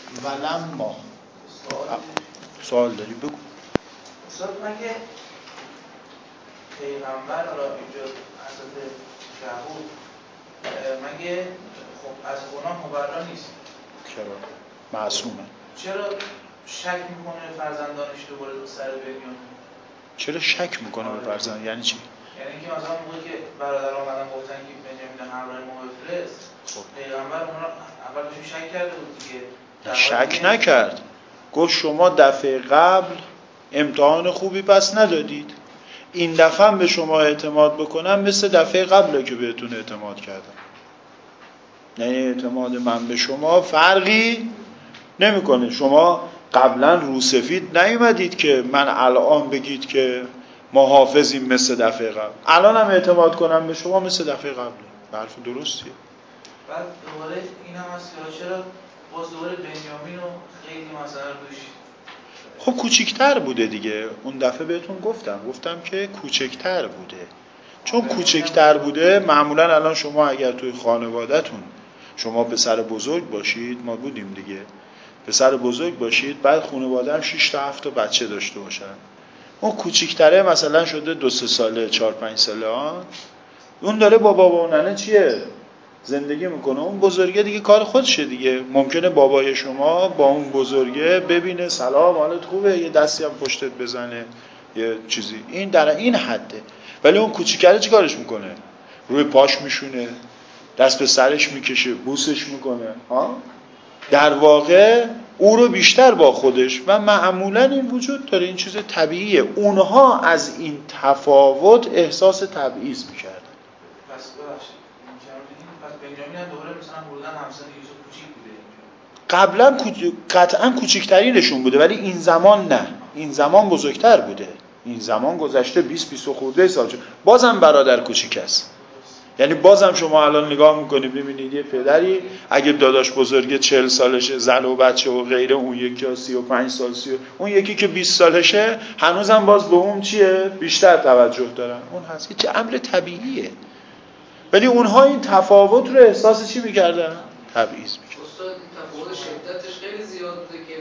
ولما سوال داری بگو. استاد مگه پیغمبر را اینجا حضرت یعقوب مگه خب از گناه مبرا نیست؟ چرا؟ معصومه. چرا شک میکنه فرزندانش دوباره سر بنیامین؟ چرا شک میکنه به فرزند؟ یعنی چی؟ یعنی اینکه مثلا موقعی که برادر آمدن گفتن که بنیامین همراه ما بفرست، پیغمبر اونا اولش شک کرده بود دیگه. شک نکرد، گفت شما دفعه قبل امتحان خوبی پس ندادید، این دفعه هم به شما اعتماد بکنم مثل دفعه قبله که بهتون اعتماد کردم. یعنی اعتماد من به شما فرقی نمیکنه. شما قبلا روسفید نیومدید که من الان بگید که ما حافظیم مثل دفعه قبل، الان هم اعتماد کنم به شما مثل دفعه قبله. حرف درستیه. بعد دوباره این هم هست که چرا باز دوباره بنیامین رو خیلی مثلا روش خب کوچیکتر بوده دیگه. اون دفعه بهتون گفتم که کوچکتر بوده. چون کوچکتر بوده معمولا الان شما اگر توی خانواده‌تون شما پسر بزرگ باشید، ما بودیم دیگه، پسر بزرگ باشید، بعد خانواده هم 6 تا 7 تا بچه داشته باشن، اون کوچیکتره مثلا شده 2-3 ساله 4-5 ساله اون داره با بابا و ننه چیه زندگی میکنه، اون بزرگه دیگه کار خودشه دیگه. ممکنه بابای شما با اون بزرگه ببینه سلام حالت خوبه، یه دستی هم پشتت بزنه یه چیزی، این در این حده. ولی اون کوچیکره چی کارش میکنه؟ روی پاش میشونه، دست به سرش میکشه، بوسش میکنه. در واقع او رو بیشتر با خودش و معمولا این وجود داره، این چیز طبیعیه. اونها از این تفاوت احساس تبعیض میکردن. پس ببخشید پس بنیامین هم دوباره مثلا بودن همسن یوسف کوچیک بوده قبلا قطعا کوچکترینشون بوده، ولی این زمان نه، این زمان بزرگتر بوده. این زمان گذشته 20 خورده سال شد، بازم برادر کوچیک است. یعنی بازم شما الان نگاه میکنید ببینید یه پدری اگه داداش بزرگه 40 سالشه، زن و بچه و غیره، اون یکی 35 سال اون یکی که 20 سالشه، هنوزم باز به اون چیه بیشتر توجه دارن. اون هست که امر طبیعیه. ولی اونها این تفاوت رو احساس چی میکردن؟ تبعیض میکردن. استاد این تفاوت شدتش خیلی زیاد بوده که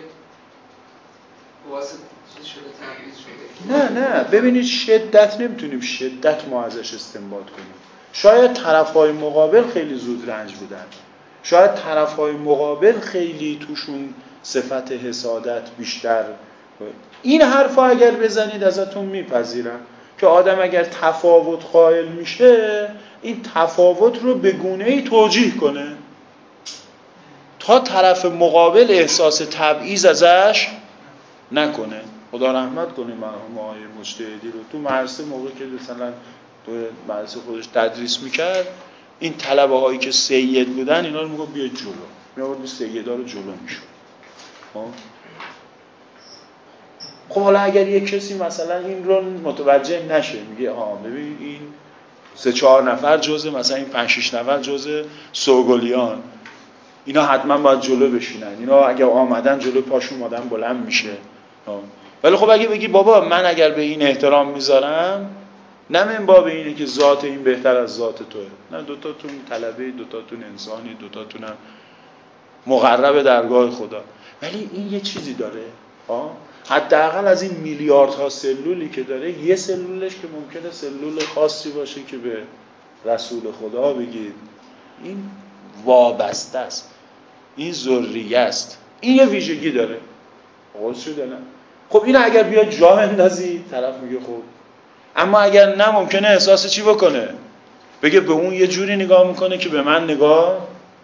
واسه چیز شده تبعیض شده. نه ببینید شدت نمیتونیم شدت ما ازش استنباط کنیم. شاید طرفهای مقابل خیلی زود رنج بودن، شاید طرفهای مقابل خیلی توشون صفت حسادت بیشتر. این حرفا اگر بزنید ازتون میپذیرم که آدم اگر تفاوت قائل میشه این تفاوت رو به گونه‌ای توجیه کنه تا طرف مقابل احساس تبعیض ازش نکنه. خدا رحمت کنه مرحوم آقای مجتهدی رو. تو مدرسه موقع که مثلا تو مدرسه خودش تدریس میکرد، این طلبه هایی که سید بودن اینا رو میگفت بیاید جلو، میآورد سیدا رو جلو میشد. خب حالا اگر یک کسی مثلا این رو متوجه نشه، میگه ببین این 3-4 نفر جزء مثلا این 5-6 نفر جزء سوگلیان، اینا حتما باید جلو بشینن، اینا اگه آمدن جلو پاشون آدم بلند میشه. ولی خب اگه بگی بابا من اگر به این احترام میذارم، نه من باب اینه که ذات این بهتر از ذات توه، نه دوتاتون طلبه، دوتاتون انسانی، دوتاتون هم مقرب درگاه خدا، ولی این یه چیزی داره. حداقل از این میلیاردها سلولی که داره، یه سلولش که ممکنه سلول خاصی باشه که به رسول خدا بگید این وابسته است، این ذریه است، این یه ویژگی داره. قول شده نه؟ خب این اگر بیاد جا اندازی طرف میگه خب، اما اگر نه ممکنه احساس چی بکنه؟ بگه به اون یه جوری نگاه میکنه که به من نگاه.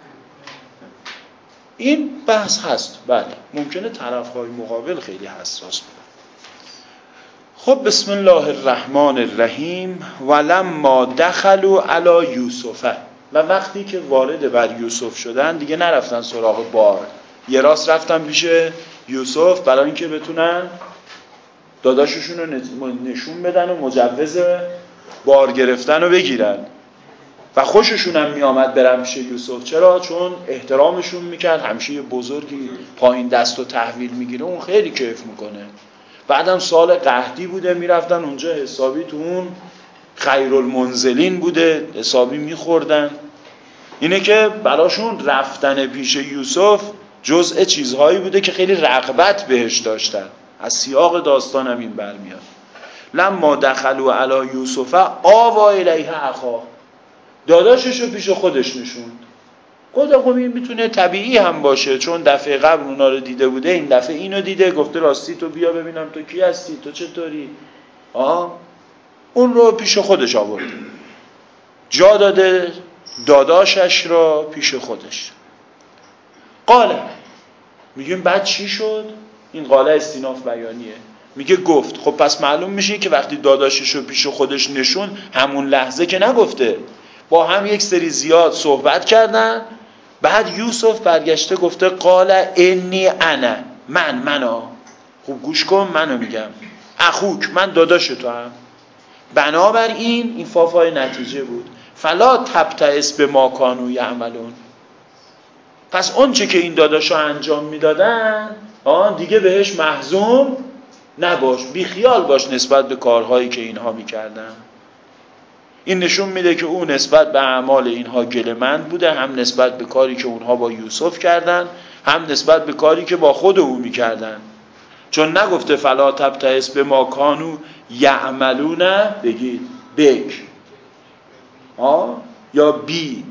این بحث هست. بله ممکنه طرفهای مقابل خیلی حساس بودن. خب بسم الله الرحمن الرحیم. ولما دخلوا علی یوسف، و وقتی که وارد بر یوسف شدن دیگه نرفتن سراغ بار، یه راست رفتن پیش یوسف برای اینکه بتونن داداششون رو نشون بدن و مجوز بار گرفتن رو بگیرن و خوششون هم می آمد برن پیش یوسف. چرا؟ چون احترامشون میکرد، همیشه یه بزرگی پایین دست و تحویل میگیره اون خیلی کیف میکنه. بعدم سال قحطی بوده، میرفتن اونجا حسابی تو اون خیرالمنزلین بوده، حسابی میخوردن. اینه که براشون رفتن پیش یوسف جزء چیزهایی بوده که خیلی رغبت بهش داشتن. از سیاق داستانم این برمیاد. لما دخلوا علی یوسف آوا الیه اخاه، داداششو پیش خودش نشوند. خب این میتونه طبیعی هم باشه، چون دفعه قبل اونا رو دیده بوده، این دفعه اینو دیده، گفته راستی تو بیا ببینم تو کی هستی، تو چطوری. اون رو پیش خودش آورده، جا داده داداشش را پیش خودش. قاله، میگیم بعد چی شد؟ این قاله استیناف بیانیه. میگه گفت. خب پس معلوم میشه که وقتی داداشش رو پیش خودش نشون، همون لحظه که نگفته، با هم یک سری زیاد صحبت کردن. بعد یوسف برگشته گفته قال انی انا، منا. خوب گوش کن، منو میگم، اخوک، من داداش تو هم. بنابراین این فافای نتیجه بود، فلا تبتئس بما کانوا یعملون. پس اون چه که این داداشا انجام میدادن دیگه بهش محزون نباش، بی خیال باش نسبت به کارهایی که اینها میکردن. این نشون میده که اون نسبت به اعمال اینها گله‌مند بوده، هم نسبت به کاری که اونها با یوسف کردن، هم نسبت به کاری که با خود او میکردن. چون نگفته فلا تبتئس بما کانوا یعملون، بگید بک یا بی،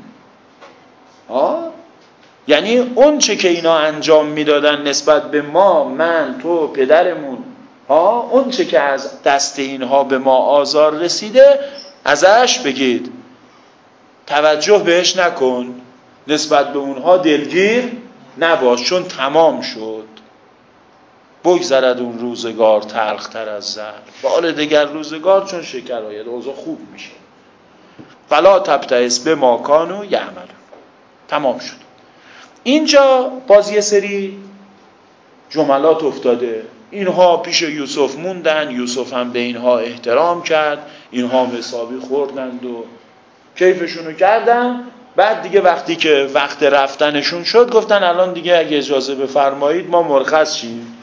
یعنی اون چه که اینا انجام میدادن نسبت به ما، من، تو، پدرمون، اون چه که از دست اینها به ما آزار رسیده، ازش بگید توجه بهش نکن، نسبت به اونها دلگیر نباش، چون تمام شد. بگذرد اون روزگار تلختر از زهر، بار دگر روزگار چون شکر آید، اوضاع خوب میشه. فلا تبتئس بما کانوا یعملون. تمام شد. اینجا باز یه سری جملات افتاده. اینها پیش یوسف موندن، یوسف هم به اینها احترام کرد، اینها حسابی خوردند و کیفشونو کردن. بعد دیگه وقتی که وقت رفتنشون شد، گفتن الان دیگه اگه اجازه بفرمایید ما مرخص شیم.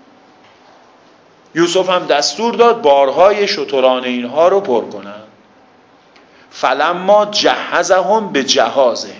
یوسف هم دستور داد بارهای شتران اینها رو پر کنن. فلما جهزهم به جهازهم،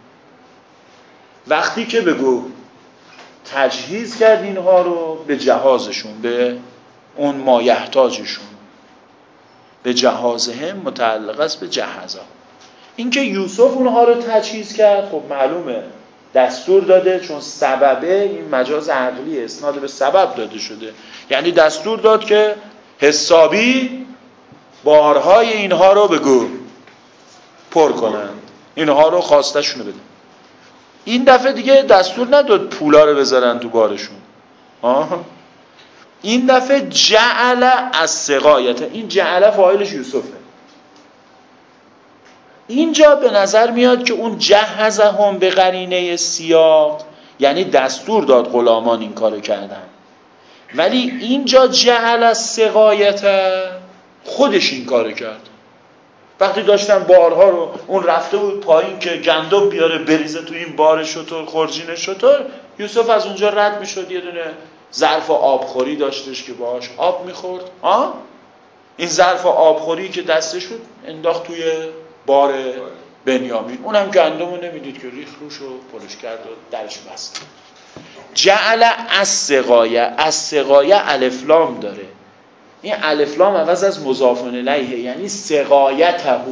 وقتی که بگو تجهیز کرد اینها رو به جهازشون، به اون مایحتاجشون. به جهازهم متعلق است به جهزهم. این که یوسف اونها رو تجهیز کرد، خب معلومه دستور داده، چون سببه، این مجاز عقلی اسناد به سبب داده شده، یعنی دستور داد که حسابی بارهای اینها رو بگو پر کنند، اینها رو خواستشونو بده. این دفعه دیگه دستور نداد پولا رو بذارن تو بارشون. این دفعه جعل از سقایت، این جعل فاعلش یوسفه. اینجا به نظر میاد که اون جهزهم به قرینه سیاق یعنی دستور داد غلامان این کارو کردن، ولی اینجا جعل از سقایت خودش این کارو کرد. وقتی داشتن بارها رو، اون رفته بود پایین که گندم بیاره بریزه تو این بار شتر، خورجین شتر، یوسف از اونجا رد میشد، یه دونه ظرف آبخوری داشتش که باهاش آب میخورد. این ظرف آبخوری که دستش بود انداخت توی بار بنیامین، اونم گندمو نمیدید که ریخ روش و پلش کرد و درش بست. جعل از سقایه الف لام داره، این الف لام عوض از مضاف الیه، یعنی سقایته،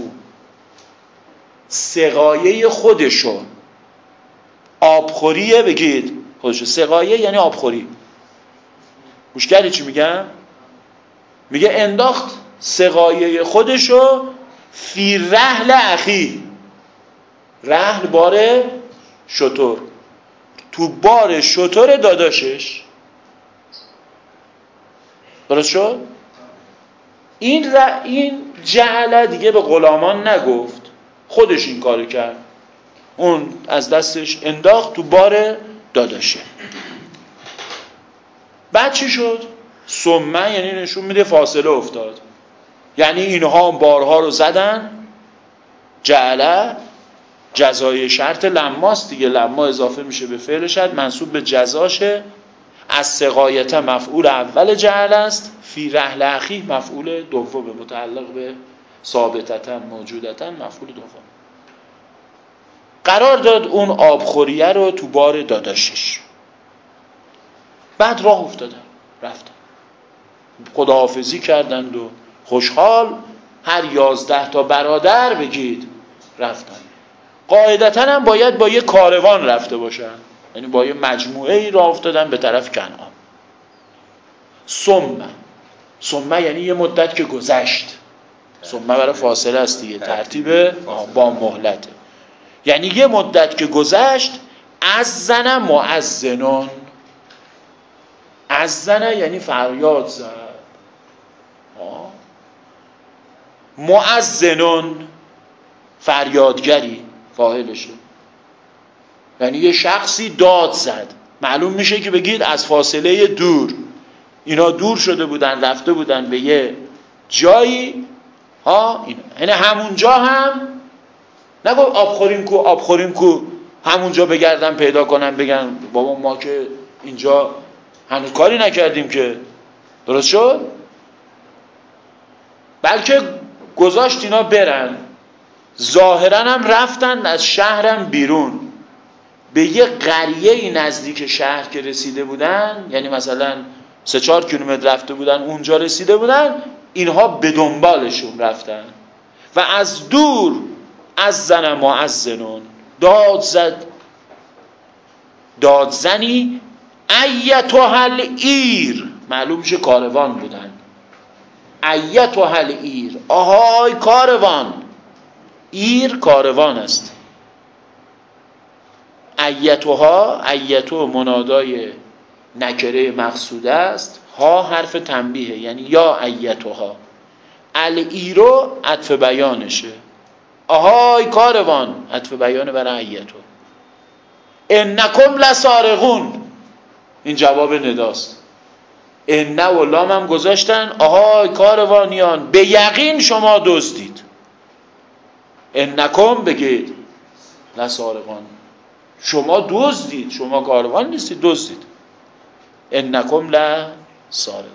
سقایه خودشو، آبخوریه، بگید خودشو. سقایه یعنی آبخوری. گوش کردی چی میگم؟ میگه انداخت سقایه خودشو فی رحل اخی، رحل بار شتر، تو بار شتر داداشش. درست شد؟ این جعل دیگه به غلامان نگفت، خودش این کارو کرد، اون از دستش انداخت تو بار داداشه. بعد چی شد؟ سمه یعنی نشون میده فاصله افتاد، یعنی اینها بارها رو زدن. جعل جزای شرط لماست دیگه، لما اضافه میشه به فعل شرط منصوب به جزاشه. از سقایت مفعول اول جعل است، فی رحل اخیه مفعول دوم متعلق به ثابتتن موجودتن مفعول دوم. قرار داد اون آبخوریه رو تو بار داداشش. بعد راه افتادن رفتن خداحافظی کردند و خوشحال هر 11 تا برادر بگید رفتن. قاعدتاً هم باید با یه کاروان رفته باشن، یعنی با یه مجموعه ای راه افتادن به طرف کنعان. ثم یعنی یه مدت که گذشت. ثم برای فاصله است دیگه، ترتیب با مهلته. یعنی یه مدت که گذشت اذن مؤذنون. اذن یعنی فریاد زد. مؤذنون فریادگری فاعلشه، یعنی یه شخصی داد زد. معلوم میشه که بگید از فاصله دور. اینا دور شده بودن رفته بودن به یه جایی یعنی همونجا هم نگو آب خوریم کو همونجا بگردن پیدا کنن بگن بابا ما که اینجا هنوز کاری نکردیم که. درست شد؟ بلکه گذاشت اینا برن. ظاهرا هم رفتن از شهرم بیرون به یه قریه‌ای نزدیک شهر که رسیده بودن، یعنی مثلا 3-4 کیلومتر رفته بودن اونجا رسیده بودن، اینها به دنبالشون رفتن و از دور اذن مؤذنون دادزنی ایتها العیر. معلوم میشه کاروان بودن. ایتها العیر، آهای کاروان. ایر کاروان است. ایتو منادای نکره مقصوده است، ها حرف تنبیه یعنی یا ایتها. الیرو عطف بیانشه، آهای کاروان عطف بیانه برای ایتو. انکم لسارقون، این جواب نداست. ان و لام هم گذاشتن، آهای کاروانیان به یقین شما دزدید. انکم بگید لسارقون، شما دزدید، شما کاروان نیستید، دزدید. انکم لسارقون.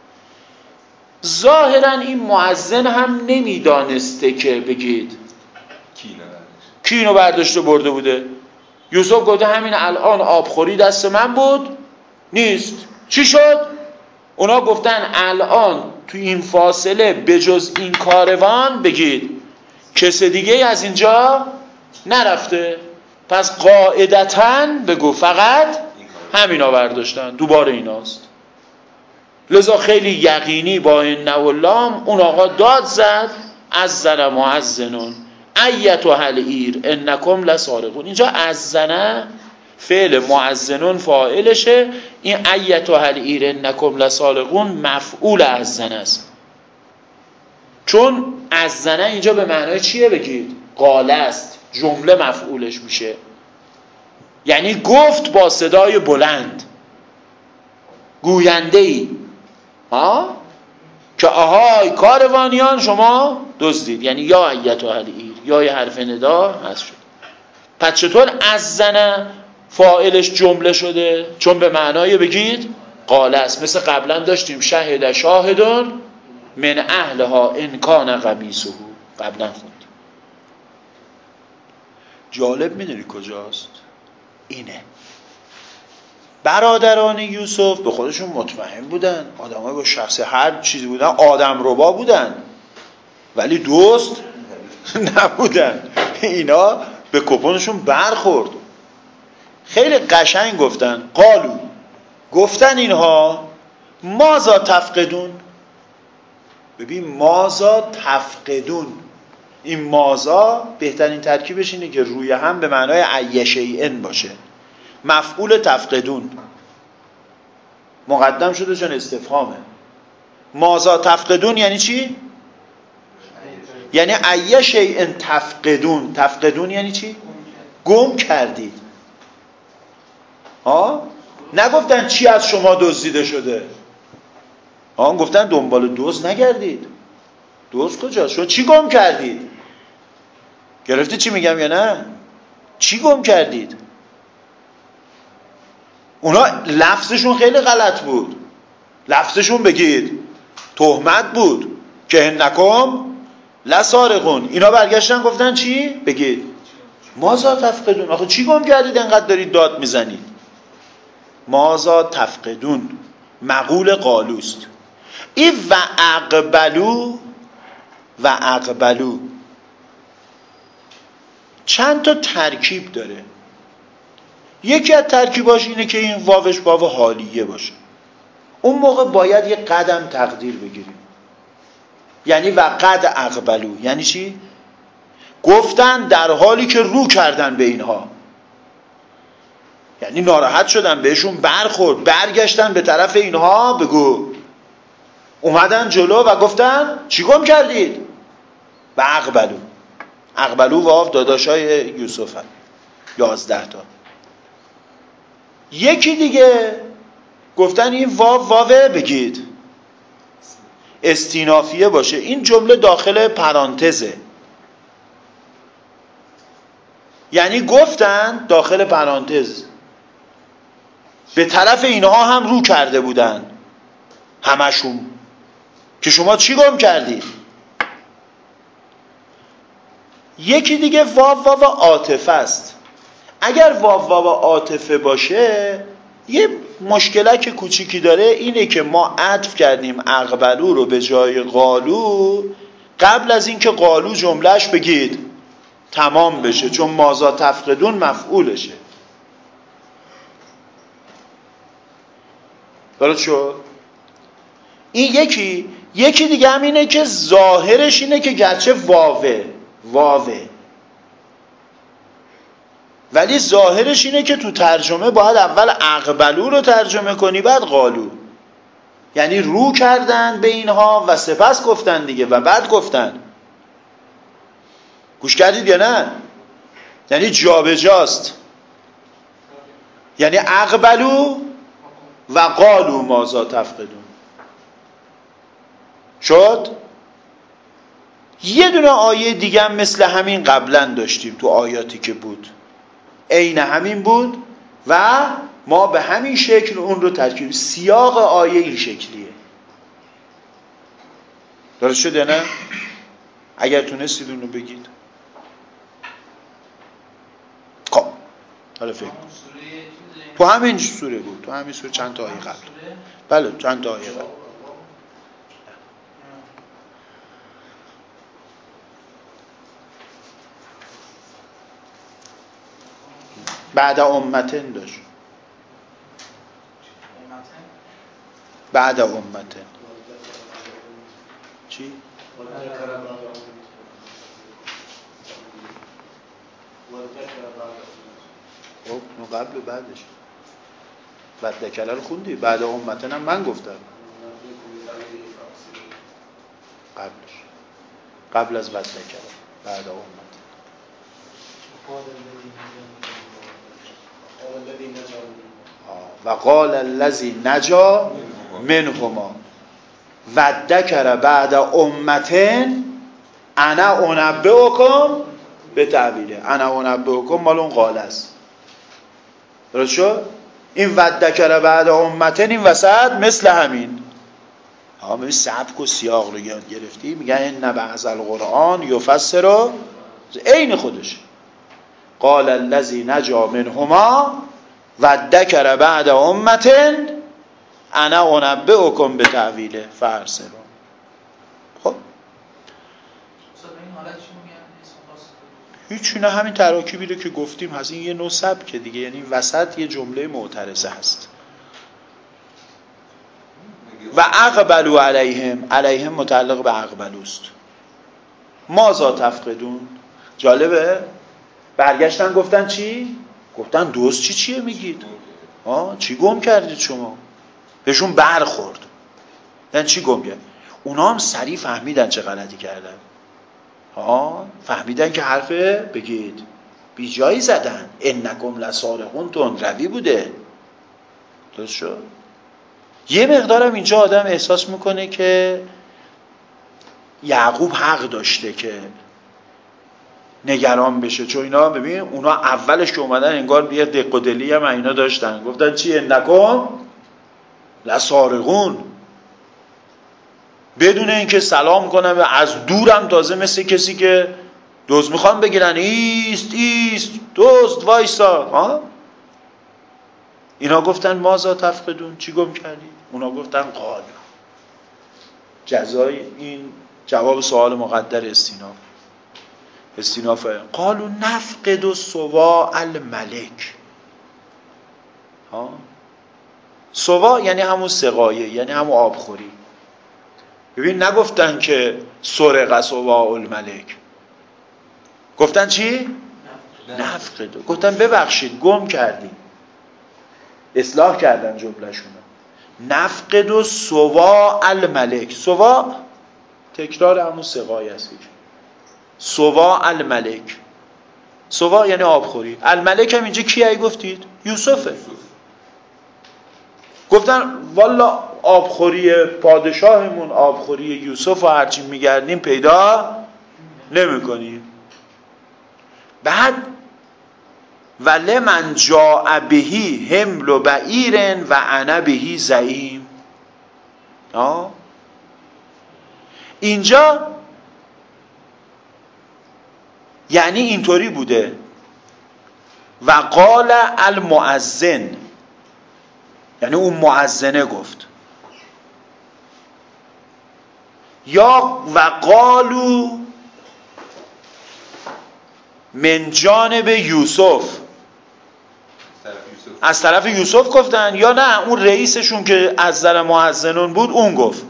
ظاهرا این مؤذن هم نمیدانسته که بگید کینو برداشته برده بوده. یوسف گفته همین الان آبخوری دست من بود نیست. چی شد؟ اونا گفتن الان تو این فاصله بجز این کاروان بگید کس دیگه از اینجا نرفته، پس قاعدتاً بگو فقط همینا برداشتن، دوباره ایناست. لذا خیلی یقینی با این نولام اون آقا داد زد اذن مؤذنون ایتها العیر انکم لسارقون. اینجا اذن فعل مؤذنون فاعلشه، این ایتها العیر انکم لسارقون مفعول اذن است. چون اذن اینجا به معنای چیه بگید؟ قاله است، جمله مفعولش میشه، یعنی گفت با صدای بلند، گوینده‌ای که آهای کاروانیان شما دزدید، یعنی یا ایتها العیر، یا یه حرف ندا هست شد. پس چطور اذن فاعلش جمله شده؟ چون به معنای بگید قاله است. مثل قبلا داشتیم شهد شاهدون من اهلها ان کان قمیصه، قبلا خوندیم. جالب میدونی کجاست؟ اینه برادران یوسف به خودشون مطمئن بودن، آدمای با شخص هر چیزی بودن، آدم ربا بودن ولی دوست نبودن. اینا به کپونشون برخورد. خیلی قشنگ گفتن، قالو گفتن اینها ماذا تفقدون. ببین ماذا تفقدون، این ماذا بهترین ترکیبش اینه که روی هم به معنای ایشیئن باشه. مفعول تفقدون مقدم شده چون استفهامه. ماذا تفقدون یعنی چی؟ یعنی ایشیئن تفقدون. تفقدون یعنی چی؟ گم کردید. نگفتن چی از شما دزدیده شده، گفتن دنبال دزد نگردید. دزد کجاست؟ شما چی گم کردید؟ گرفتی چی میگم یا نه؟ چی گم کردید؟ اونا لفظشون خیلی غلط بود. لفظشون بگید تهمت بود که انکم لسارقون. اینا برگشتن گفتن چی؟ بگید ماذا تفقدون. آخه چی گم کردید انقدر دارید داد میزنید؟ ماذا تفقدون مقول قالوست. این و اقبلو چند تا ترکیب داره. یکی از ترکیباش اینه که این واوش واو حالیه باشه. اون موقع باید یه قدم تقدیر بگیریم. یعنی و قد اقبلو یعنی چی؟ گفتن در حالی که رو کردن به اینها، یعنی ناراحت شدن، بهشون برخورد، برگشتن به طرف اینها، بگو اومدن جلو و گفتن چی گم کردید؟ و اقبلو واو داداشای یوسف هم 11 تا. یکی دیگه گفتن این واو بگید استینافیه باشه. این جمله داخل پرانتزه، یعنی گفتن داخل پرانتز به طرف اینها هم رو کرده بودن همشون که شما چی گم کردید. یکی دیگه واو عاطفه است. اگر واو عاطفه باشه یه مشکلک کوچیکی داره، اینه که ما عطف کردیم اقبلو رو به جای قالو قبل از اینکه قالو جملهش بگید تمام بشه، چون ماذا تفقدون مفعولشه. درست شد؟ این یکی دیگه هم اینه که ظاهرش اینه که گرچه واوه ولی ظاهرش اینه که تو ترجمه باید اول اقبلو رو ترجمه کنی بعد قالو، یعنی رو کردن به اینها و سپس گفتن دیگه و بعد گفتن. گوش کردید یا نه؟ یعنی جابجاست، یعنی اقبلو و قالو ماذا تفقدون. شد؟ یه دونه آیه دیگه هم مثل همین قبلا داشتیم تو آیاتی که بود، عین همین بود و ما به همین شکل اون رو ترکیب. سیاق آیه این شکلیه. درست شده نه؟ اگر تونستید اون رو بگید. خب حالا فکر تو همین سوره بود، تو همین سوره چند تا آیه قبل. بله چند تا آیه قبل. بعد امتن داشت. بعد امتن چی؟ خب اون قبل و بعدش بعد دکله رو خوندی. بعد امتن هم من گفتم قبلش، قبل از بعد دکله بعد امتن. و قال الذی نجا منهما و ذکر بعد امتن انا انبئکم به تعبیره. انا انبئکم مال اون قال است. درست شد؟ این و ذکر بعد امتن این وسط مثل همین همین سبک و سیاق رو یاد گرفتی. میگن ان بعض القرآن یفسر عین خودش. قال الذی نجا منهما و ذکر بعد امتن انا انبئکم به تعویله فارسلون. خب هیچ نه، همین تراکیبی رو که گفتیم هست. این یه نوع سبک دیگه، یعنی وسط یه جمله معترضه هست. و اقبلو علیهم متعلق به اقبلوست. ماذا تفقدون. جالبه برگشتن گفتن چی؟ گفتن دوست چیه میگید؟ چی گم کردید شما؟ بهشون برخورد. یعنی چی گم کرد؟ اونا هم سریع فهمیدن چه غلطی کردن. فهمیدن که حرف بگید بی جایی زدن. انکم لسارقون تندروی بوده. درست شد؟ یه مقدارم اینجا آدم احساس میکنه که یعقوب حق داشته که نگران بشه، چون اینا ببین اونا اولش که اومدن انگار یه دق و دلی هم اینا داشتن. گفتن چی؟ انکم لسارقون، بدون اینکه سلام کنم و از دورم تازه مثل کسی که دزد میخوان بگیرن ایست دزد وایسا. اینا گفتن ماذا تفقدون، چی گم کردی؟ اونا گفتن قالوا. جزای این جواب سوال مقدر استیناف قالوا نفقد صواع الملک. صواع یعنی همون سقایه، یعنی همون آبخوری. ببین نگفتن که سرق صواع الملک، گفتن چی؟ نفقد. گفتن ببخشید گم کردیم، اصلاح کردن جمله‌شون. نفقد صواع الملک. صواع تکرار همون سقایه است. صواع الملک، صواع یعنی آبخوری. الملک هم اینجا کیه گفتید؟ یوسفه. گفتن والا آبخوری پادشاهمون، آبخوری یوسف و هرچی میگردیم پیدا نمی کنیم. بعد ولمن جاء بهی حمل بعیر و انا بهی زعیم. اینجا یعنی اینطوری بوده و قال المؤذن، یعنی اون مؤذنه گفت، یا و قالوا من جانب یوسف، از طرف یوسف گفتن، یا نه اون رئیسشون که از در مؤذنون بود اون گفت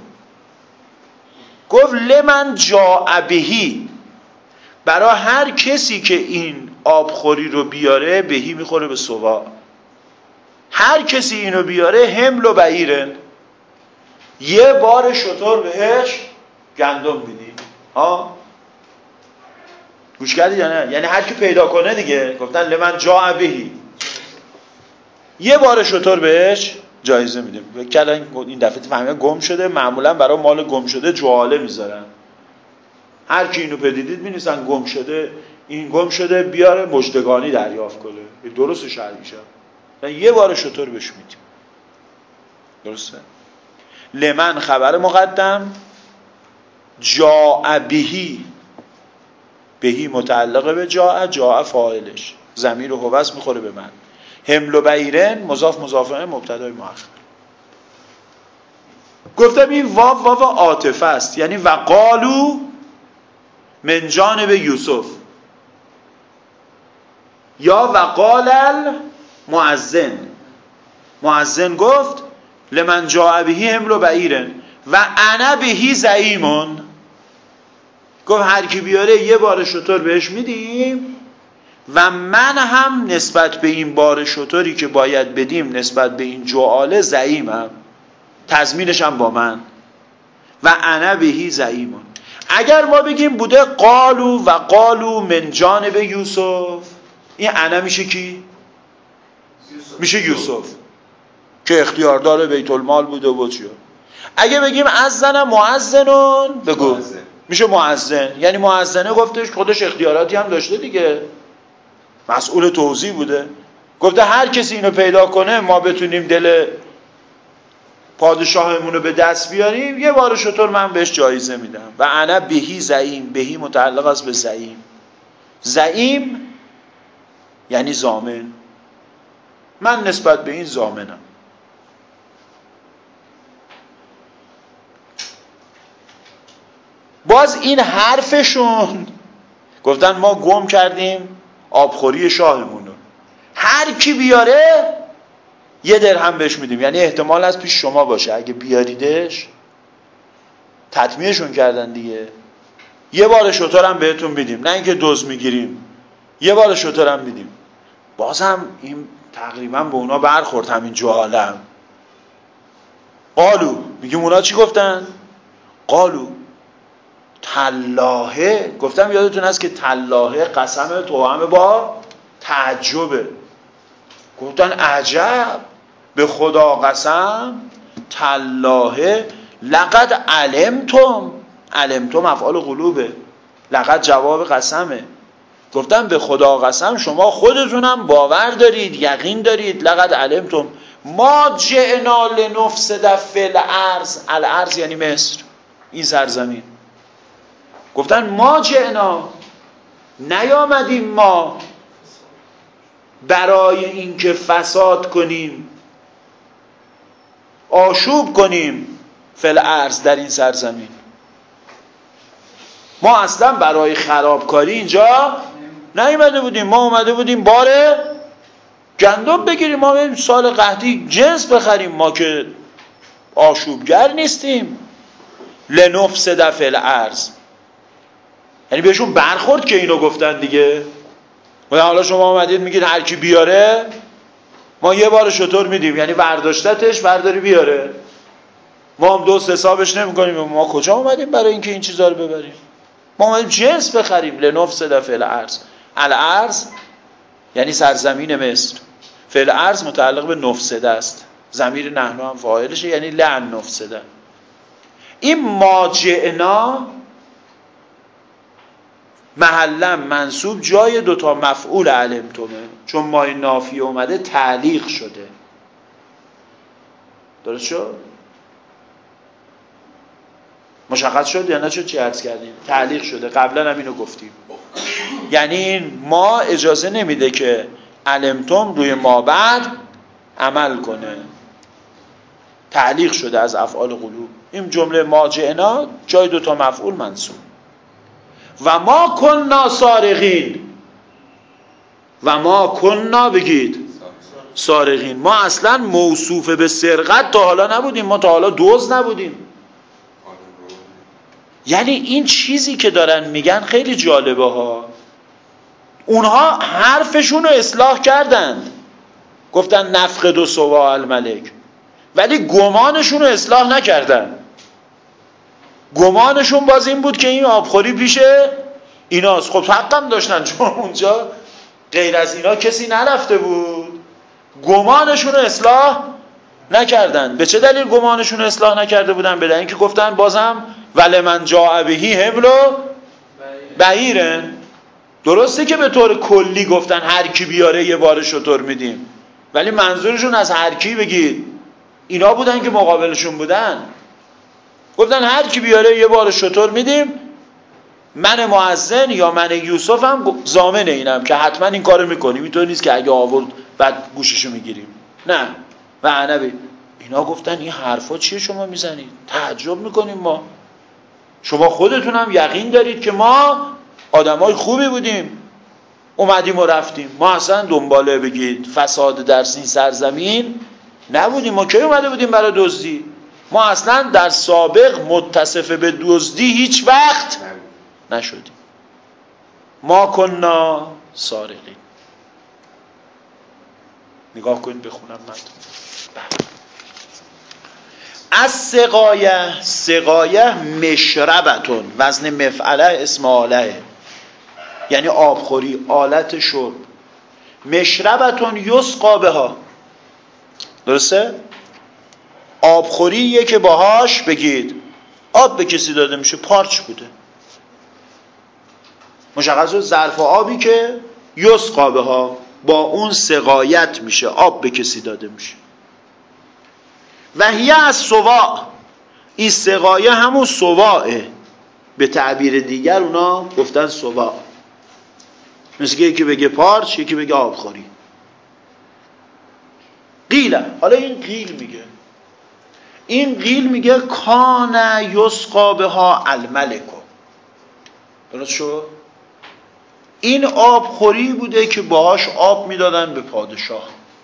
لمن جاء بهی، برای هر کسی که این آبخوری رو بیاره، بهی میخوره به صواع، هر کسی اینو بیاره حمل و بعیرن، یه بار شتر بهش گندم میدیم. گوش کردی یا نه؟ یعنی هر کی پیدا کنه دیگه، گفتن لمن جاء بهی، یه بار شتر بهش جایزه میدیم. کردن این دفعه فهمیدن گم شده، معمولا برای مال گم شده جواله میذارن، هر کی اینو پدیدید می‌نویسن گم شده، این گم شده بیاره مژدگانی دریافت کنه. درست شرعی شه، یه بار شتر بهش میدیم. درسته؟ لمن خبر مقدم، جاء بهی، بهی متعلق به جاء فاعلش، ضمیر و هوس میخوره به من. حمل و بعیرن مضاف مضافه مبتدای مؤخر. گفتم این واو عاطفه است، یعنی وقالو من جانب یوسف، یا وقال المؤذن، مؤذن گفت لمن جاء بهی حمل و بعیرن و انا بهی زعیمون، گفت هر کی بیاره یه بار شتر بهش میدیم و من هم نسبت به این بار شتری که باید بدیم نسبت به این جعاله زعیمم، تضمینش هم با من. و انا بهی زعیمون. اگر ما بگیم بوده قالو و قالو من جانب یوسف، این انا میشه کی؟ میشه یوسف که اختیاردار بیت المال بوده و چیه. اگه بگیم اذن مؤذنون، بگو میشه مؤذن، یعنی مؤذنه گفتش خودش اختیاراتی هم داشته دیگه، مسئول توزیع بوده، گفته هر کسی اینو پیدا کنه ما بتونیم دل پادشاهمون رو به دست بیاریم، یه بار شتر من بهش جایزه میدم. و انا بهی زعیم، بهی متعلق است به زعیم. زعیم یعنی ضامن، من نسبت به این ضامنم. باز این حرفشون، گفتن ما گم کردیم آبخوری شاهمونو، هر کی بیاره یه درهم بهش میدیم، یعنی احتمال از پیش شما باشه اگه بیاریدش. تطمیعشون کردن دیگه، یه بار شتر هم بهتون میدیم، نه اینکه دوز میگیریم، یه بار شتر هم میدیم. بازم این تقریبا به اونا برخورد همین جهالم. قالو، میگیم اونا چی گفتن؟ قالو تلاهه، گفتم یادتون هست که تلاهه قسم توأم با تعجبه، گفتن عجب به خدا قسم، تلاهه لقد علمتم، علمتم افعال قلوبه، لقد جواب قسمه، گفتن به خدا قسم شما خودتونم باور دارید، یقین دارید، لقد علمتم ما جئنا لنفسد فی الارض، الارض یعنی مصر، این سرزمین. گفتن ما جئنا، نیامدیم ما برای اینکه فساد کنیم آشوب کنیم فی الارض، در این سرزمین. ما اصلا برای خرابکاری اینجا نیومده بودیم، ما اومده بودیم بار گندم بگیریم، ما بریم سال قحطی جنس بخریم، ما که آشوبگر نیستیم. لنفسد فی الارض، یعنی بهشون برخورد که اینو گفتن دیگه. و حالا شما اومدید میگید هر کی بیاره ما یه بار شتر میدیم، یعنی برداشتتش برداری بیاره، ما هم دوست حسابش نمیکنیم. ما کجا اومدیم برای اینکه این چیزا رو ببریم؟ ما اومدیم جنس بخریم. لنفسد فی الارض، الارض یعنی سرزمین مصر، فی الارض متعلق به نفسده است، ضمیر نحن هم فاعلشه، یعنی لعن نفسده. این ماجعنا محلا منصوب جای دوتا مفعول علمتمه، چون مای نافیه اومده تعلیق شده. درست شد؟ مشخص شد یا نه؟ چی عرض کردیم؟ تعلیق شده، قبلا هم اینو گفتیم. یعنی ما اجازه نمیده که علمتم روی ما بعد عمل کنه، تعلیق شده از افعال قلوب. این جمله ماجعنا جای دوتا مفعول منصوب. و ما کننا سارقین، و ما کننا بگید سارقین، ما اصلا موصوف به سرقت تا حالا نبودیم، ما تا حالا دزد نبودیم. یعنی این چیزی که دارن میگن خیلی جالبه ها. اونها حرفشون رو اصلاح کردند، گفتن نفقد سواع الملک، ولی گمانشون رو اصلاح نکردن. گمانشون باز این بود که این آبخوری پیش ایناست. خب حقم داشتن، چون اونجا غیر از اینا کسی نرفته بود. گمانشون رو اصلاح نکردن. به چه دلیل گمانشون رو اصلاح نکرده بودن؟ به دلیل اینکه گفتن بازم ولمن جاء بهی حمل بعیرن. درسته که به طور کلی گفتن هر کی بیاره یه بار شتر میدیم، ولی منظورشون از هر کی بگید اینا بودن که مقابلشون بودن. گفتن هر کی بیاره یه بار شتر میدیم، من مؤذن یا من یوسف هم ضامن اینم که حتما این کارو میکنیم. اینطور نیست که اگه آورد بعد گوششو میگیریم، نه. و عنبی اینا گفتن این حرفا چیه شما میزنید؟ تعجب میکنیم ما. شما خودتون هم یقین دارید که ما آدمای خوبی بودیم، اومدیم و رفتیم. ما اصلا دنباله بگید فساد در این سرزمین نبودیم. ما کی اومده بودیم برای دزدی؟ ما اصلا در سابق متصف به دزدی هیچ وقت نشدیم. ما کننا سارقین. نگاه کنید بخونم متن. از سقایه، سقایه مشربتون، وزن مفعله اسم آله، یعنی آبخوری، آلت شرب. مشربتون یسقا بها، درسته؟ آبخوریه که باهاش بگید آب به کسی داده میشه، پارچ بوده. مشخصه ظرف آبی که یسقا بها، با اون سقایت میشه، آب به کسی داده میشه. و هی از سواع، این سقایه همون سواعه، به تعبیر دیگر اونا گفتن سواع. مثل که یکی بگه پارچ، یکی بگه آبخوری. قیله، حالا این قیل میگه، این قیل میگه کان یسقا بها الملکو. درست شد؟ این آبخوری بوده که باهاش آب میدادن به پادشاه.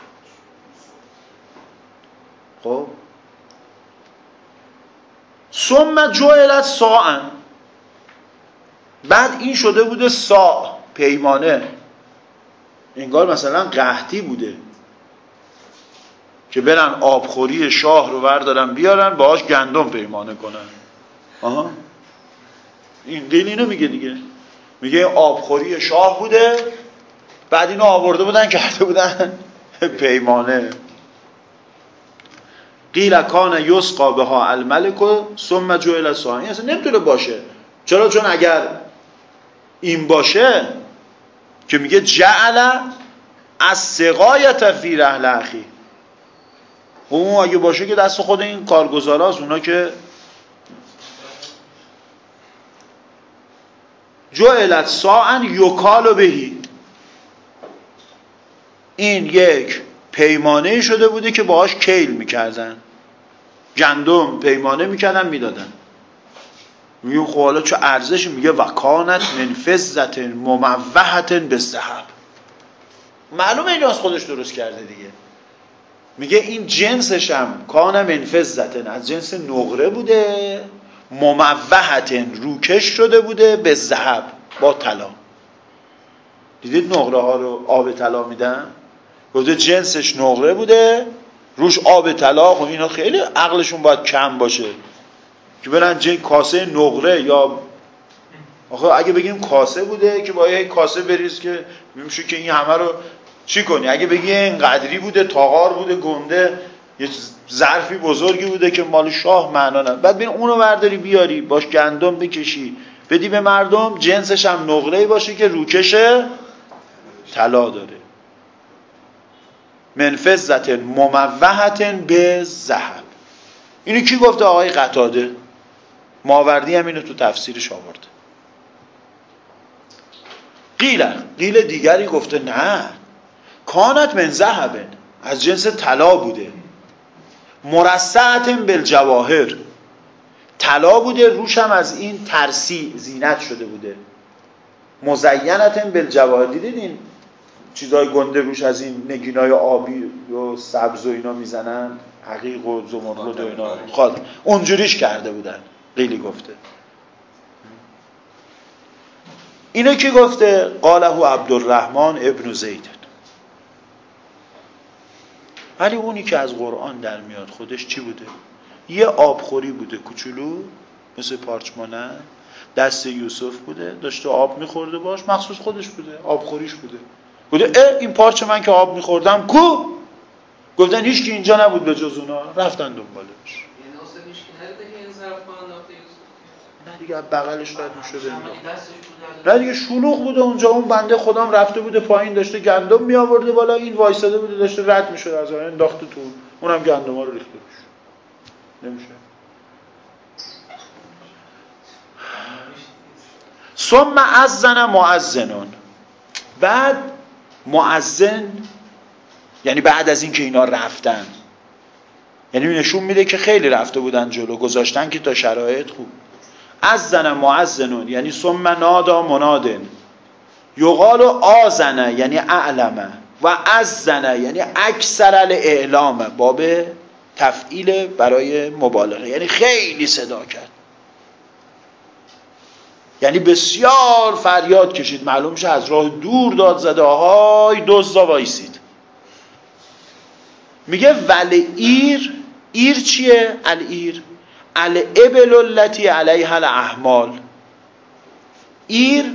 خب ثم جعلت ساعا، بعد این شده بوده ساع، پیمانه. انگار مثلا قحطی بوده که برن آبخوری شاه رو بردارن بیارن باهاش گندم پیمانه کنن. آها، این قیل اینو میگه دیگه، میگه آبخوری شاه بوده، بعد اینو آورده بودن کرده بودن پیمانه. قیل کان یسقا بها الملک ثم جعل ساعا. این اصلا نمیتونه باشه. چرا؟ چون اگر این باشه که میگه جعل از سقایت فی رحل اخی، اون اگه باشه که دست خود این کارگزاراست، اونا که جعلت ساعا یکال بهی، این یک پیمانه شده بوده که باهاش کیل میکردن. گندم پیمانه میکردن میدادن. میگه خب حالا چه ارزشی؟ میگه وکانت من فضة مموهة بالذهب. معلومه اینو از خودش درست کرده دیگه. میگه این جنسش هم کان من فضة، از جنس نقره بوده، مموهة، روکش شده بوده، به ذهب، با طلا. دیدید نقره ها رو آب طلا میدن؟ بوده جنسش نقره بوده، روش آب طلا. خب اینا خیلی عقلشون باید کم باشه که برن کاسه نقره، یا آخه اگه بگیم کاسه بوده که با یه کاسه بریز که میشه که این همه رو چی کنی؟ اگه بگی اینقدری بوده، تاغار بوده، گنده، یه ظرفی بزرگی بوده که مال شاه، معنا نداره. بعد ببین اونو برداری بیاری باش گندم بکشی بدی به مردم، جنسش هم نقره‌ای باشه که روکش طلا داره. من فضة مموهة بالذهب. اینو کی گفته؟ آقای قتاده. ماوردی هم اینو تو تفسیرش آورده. قیل دیگری گفته نه، کانت من ذهب، از جنس طلا بوده، مرصعة بالجواهر، طلا بوده، روش هم از این ترسی زینت شده بوده، مزینة بالجواهر. دیدید این چیزای گنده روش از این نگینای آبی و سبز و اینا میزنن، عقیق و زمرد و اینا، خاله اونجوریش کرده بودن. قیلی گفته. اینو کی گفته؟ قاله عبدالرحمن ابن زید. ولی اونی که از قرآن در میاد خودش چی بوده؟ یه آبخوری بوده کوچولو مثل پارچمانه، دست یوسف بوده، داشته آب میخورده باش، مخصوص خودش بوده، آبخوریش بوده. این پارچه من که آب میخوردم کو؟ گفتن هیچ کی اینجا نبود به جز اونا، رفتن دنبالش. یعنی اصلا هیچ کی ندیده که این ظرف ما انداخته یوسف؟ نه دیگه بغلش رد میشده. نه دیگه شلوغ بوده اونجا، اون بنده خدام رفته بوده پایین، داشته گندم می آورده بالا، این وایساده بوده داشته رد میشده از اون، انداخته تو، اونم گندما رو ریخته روش. نمیشه. ثم اذن مؤذن. بعد مؤذن یعنی بعد از این که اینا رفتن، یعنی نشون میده که خیلی رفته بودن جلو، گذاشتن که تا شرایط خوب. اذن مؤذن یعنی ثم نادا منادن، یقال آذن یعنی اعلم، و اذن یعنی اکثر الاعلام، باب تفعیل برای مبالغه، یعنی خیلی صدا کرد، یعنی بسیار فریاد کشید، معلوم میشه از راه دور داد زده، آهای دزدا وایسید. میگه ولی ایر چیه؟ الایر الابل التي علیها الاحمال. ایر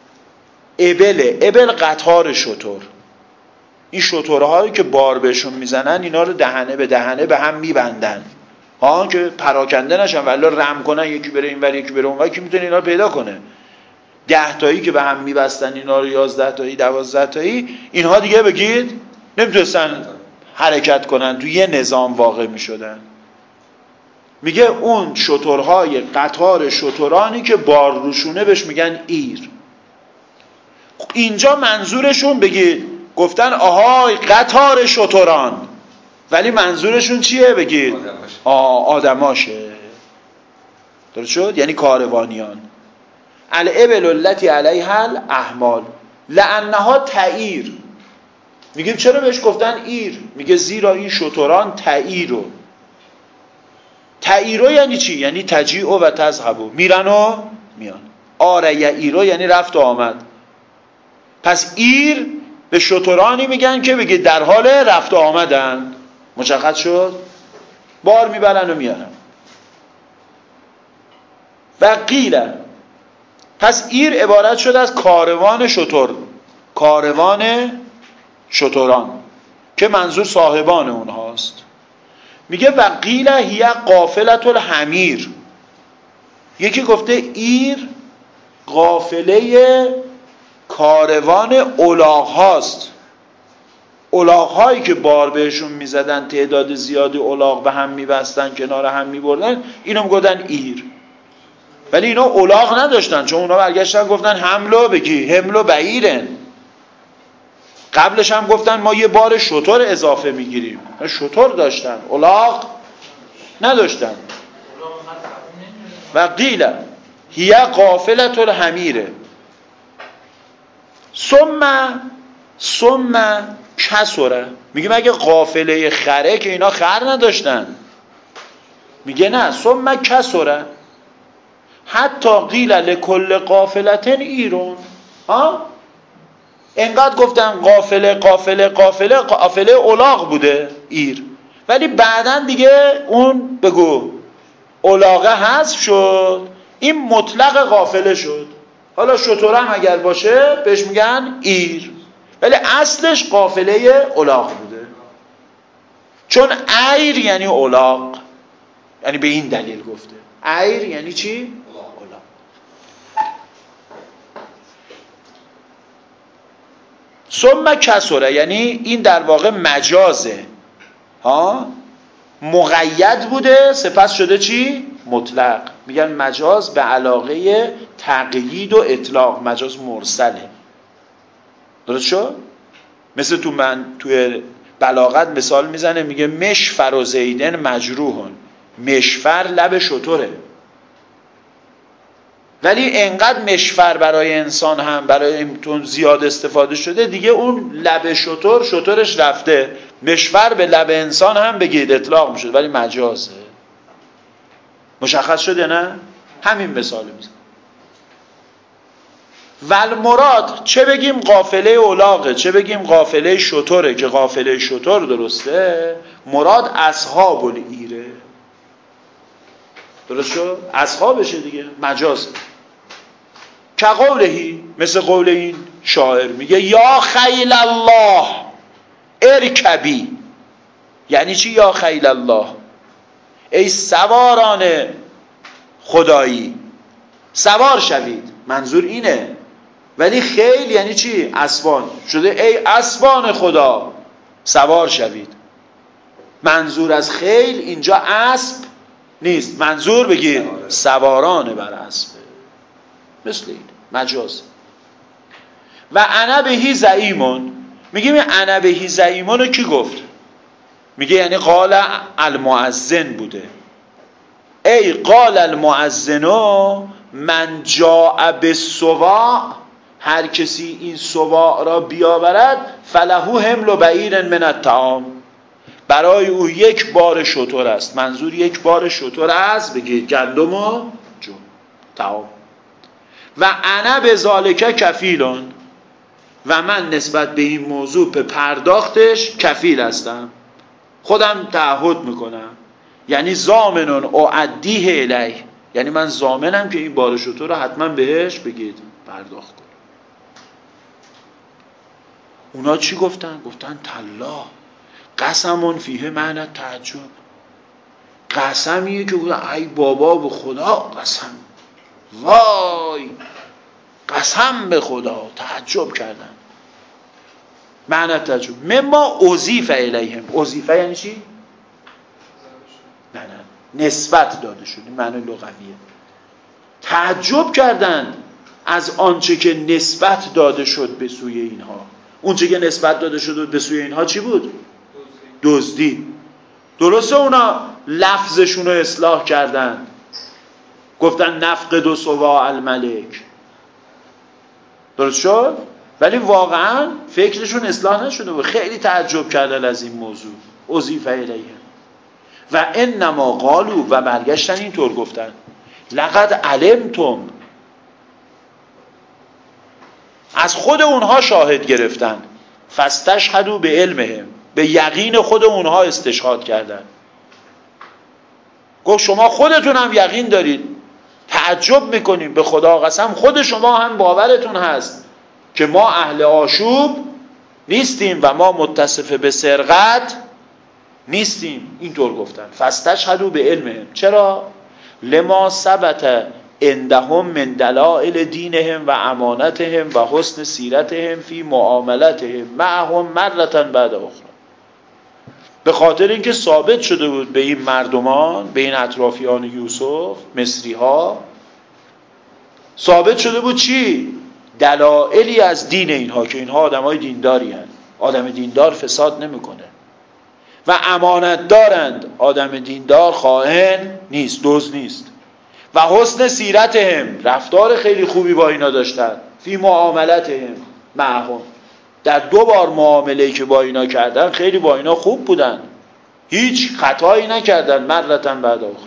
ابل قطار شتر. این شترهایی که بار بهشون میزنن اینا رو دهنه به دهنه به هم میبندن که پراکنده نشن، ولی رم کنن، یکی بره این ور یکی بره اون ور، کی میتونه اینا رو پیدا کنه؟ 10 تایی که به هم میبستن اینا رو، 11 تایی 12 تایی، اینها دیگه بگید نمیتونستن حرکت کنن، تو یه نظام واقع میشدن. میگه اون شترهای قطار شترانی که بار روشونه بهش میگن ایر. اینجا منظورشون بگید گفتن آهای قطار شتران، ولی منظورشون چیه؟ بگید آدماشه. درست شد؟ یعنی کاروانیان. الابل التي علیها الاحمال لانها تعیر. میگیم چرا بهش گفتن ایر؟ میگه زیرا این شتران تعیرو. تعیرو یعنی چی؟ یعنی تجیع و تذهبو، میرن و میان. آره یعیرو یعنی رفت و آمد. پس ایر به شترانی میگن که بگید در حال رفت و آمدن. مشخص شد؟ بار میبرن و میارن. و قیل، پس ایر عبارت شد از کاروان شتر، کاروان شتران که منظور صاحبان اونهاست. میگه و قیل هی قافلة الحمیر. یکی گفته ایر قافله کاروان الاغ هاست. الاغ هایی که بار بهشون میزدن، تعداد زیادی الاغ به هم میبستن، کنار هم میبردن، اینو میگفتن ایر. ولی اینا الاغ نداشتن، چون اونا برگشتن گفتن حملو بگی حملو بعیرن. قبلش هم گفتن ما یه بار شتر اضافه میگیریم، شتر داشتن، الاغ نداشتن. و قیل هی قافلة الحمیره ثم کسره. میگه مگه قافله خره که اینا خر نداشتن؟ میگه نه، ثم کسره حتی قیل لکل قافلتن ایرون. انقدر گفتن قافله الاغ بوده ایر، ولی بعدن دیگه اون بگو الاغه حذف شد، این مطلق قافله شد. حالا شتر هم اگر باشه بهش میگن ایر، ولی اصلش قافله الاغ بوده، چون ایر یعنی الاغ، یعنی به این دلیل گفته. ایر یعنی چی؟ الاغ. ثم کسره یعنی این در واقع مجازه، مقید بوده سپس شده چی؟ مطلق. میگن مجاز به علاقه تقیید و اطلاق، مجاز مرسله. درست شد؟ مثل توی بلاغت مثال میزنه، میگه مشفر و زیدن مجروحون. مشفر لب شتره، ولی انقدر مشفر برای انسان هم برای تون زیاد استفاده شده دیگه اون لب شترش رفته، مشفر به لب انسان هم بگید اطلاق میشه، ولی مجازه. مشخص شده نه؟ همین مثال میزن. والمراد چه بگیم قافله الاغه چه بگیم قافله شتره، که قافله شتر درسته، مراد اصحاب الایره. درست شد؟ اصحابشه دیگه، مجازه. که قولهی، مثل قول این شاعر میگه یا خیل الله ارکبی. یعنی چی یا خیل الله؟ ای سواران خدایی سوار شوید، منظور اینه. ولی خیل یعنی چی؟ اسبان شده ای اسبان خدا سوار شوید. منظور از خیل اینجا اسب نیست، منظور بگید سواران بر اسب، مثل این مجاز. و انا بهی زعیمون، میگیم انا بهی زعیمون رو کی گفت؟ میگه یعنی قال المؤذن بوده. ای قال المؤذنو من جاء بالسواع، هر کسی این سواع را بیاورد فله حمل بعیر من الطعام، برای او یک بار شتر است. منظور یک بار شتر است بگید گندم و جو طعام. و انا بذالک کفیلون، و من نسبت به این موضوع به پرداختش کفیل هستم، خودم تعهد میکنم. یعنی ضامنون اعدیه الیه، یعنی من ضامنم که این بار شتر رو حتما بهش بگید پرداخت کنم. اونا چی گفتن؟ گفتن تالله قسمون فیه معنی تعجب. قسمیه که گفتن ای بابا به خدا قسم، وای قسم به خدا، تعجب کردن. معنی تعجب مما اضیف الیهم. اضیف یعنی چی؟ نه نسبت داده شد، این معنی لغویه. تعجب کردند از آنچه که نسبت داده شد به سوی اینها. اونچه که نسبت داده شد به سوی اینها چی بود؟ دزدی. درسته اونا لفظشون رو اصلاح کردن، گفتن نفقد و سواع الملک، درست شد، ولی واقعا فکرشون اصلاح نشده بود. خیلی تعجب کردن از این موضوع. اضیف الیهم و انما قالوا، و برگشتن اینطور گفتن لقد علمتم، از خود اونها شاهد گرفتن، فاستشهدوا به علمهم، به یقین خود اونها استشهاد کردن. گفت شما خودتون هم یقین دارید، تعجب میکنیم به خدا قسم خود شما هم باورتون هست که ما اهل آشوب نیستیم و ما متصف به سرقت نیستیم. اینطور گفتن فاستشهدوا به علمهم. چرا؟ لما ثبت عندهم من دلائل دینهم و امانتهم و حسن سیرتهم فی معاملتهم معهم مرة بعد اخرى. به خاطر اینکه ثابت شده بود به این مردمان، به این اطرافیان یوسف مصری ها، ثابت شده بود چی؟ دلایلی از دین اینها، که اینها آدمای دینداری هستند. آدم دیندار فساد نمیکنه. و امانت دارند. آدم دیندار خائن نیست، دزد نیست. و حسن سیرتهم، رفتار خیلی خوبی با اینا داشتن. فی معاملتهم معهم، در 2 بار معامله‌ای که با اینا کردن خیلی با اینا خوب بودن، هیچ خطایی نکردن. مرتن بعد اخرى.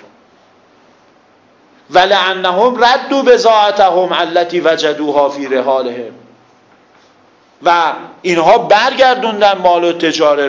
ولعنهم ردوا بضاعتهم التي وجدوها فی رحالهم، و اینها برگردوندن مال و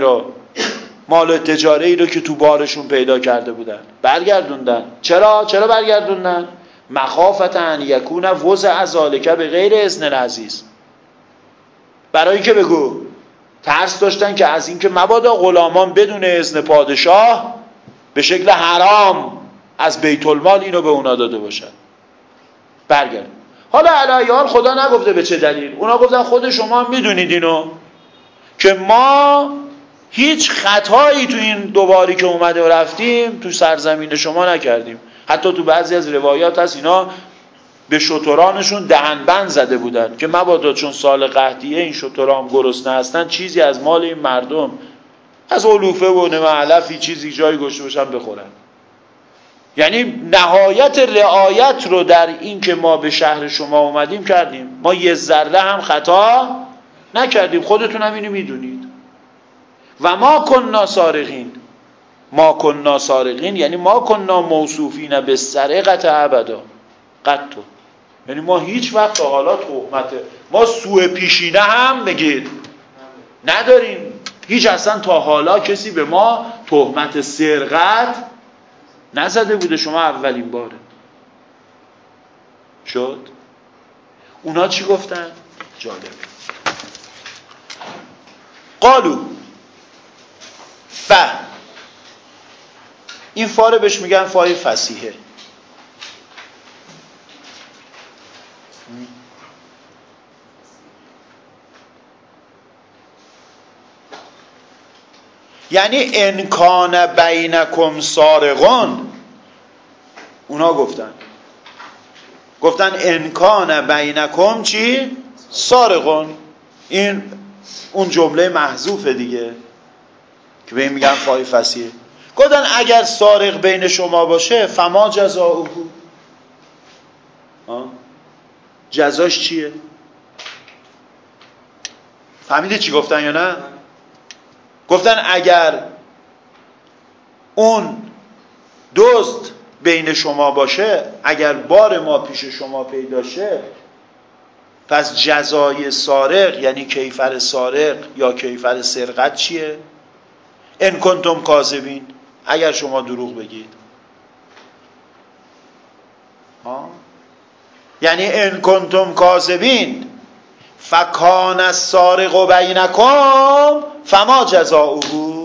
تجاره ای رو که تو بارشون پیدا کرده بودن، برگردوندن. چرا برگردوندن؟ مخافت ان یکون وضع ذالک به غیر اذن العزیز، برای که بگو ترس داشتن که از اینکه مبادا غلامان بدون اذن پادشاه به شکل حرام از بیت المال اینو به اونا داده باشن. برگرد. حالا علی حال خدا نگفته به چه دلیل، اونا گفتن خود شما میدونید اینو که ما هیچ خطایی تو این 2 باری که اومده و رفتیم تو سرزمین شما نکردیم. حتی تو بعضی از روایات هست اینا به شترانشون دهنبند زده بودن که مبادا چون سال قحطیه این شتران گرسنه هستن چیزی از مال این مردم از علوفه و علفی چیزی جایی گشته باشن بخورن. یعنی نهایت رعایت رو در این که ما به شهر شما اومدیم کردیم، ما یه ذره هم خطا نکردیم، خودتون هم اینو میدونید. و ما کننا سارقین، ما کننا سارقین یعنی ما کننا موصوفین به سرقت ابدا قطو، یعنی ما هیچ وقت تا حالا تهمت ما سوء پیشینه هم بگید نداریم، هیچ اصلا تا حالا کسی به ما تهمت سرقت نزده بوده، شما اولین باره شد. اونا چی گفتن؟ جالب. قالو این فاره بهش میگن فای فصیحه. یعنی انکان بینکم سارقون، اونا گفتن انکان بینکم چی؟ سارقون. این اون جمله محذوفه دیگه که به این میگن فای فصیحه. گفتن اگر سارق بین شما باشه فما جزاؤه، جزاش چیه؟ فهمیدی چی گفتن یا نه؟ گفتن اگر اون دزد بین شما باشه، اگر بار ما پیش شما پیدا شه، پس جزای سارق یعنی کیفر سارق یا کیفر سرقت چیه؟ ان کنتم کاذبین، اگر شما دروغ بگید. یعنی ان کنتم کاذبین فکان السارق بینکم فما جزاؤه.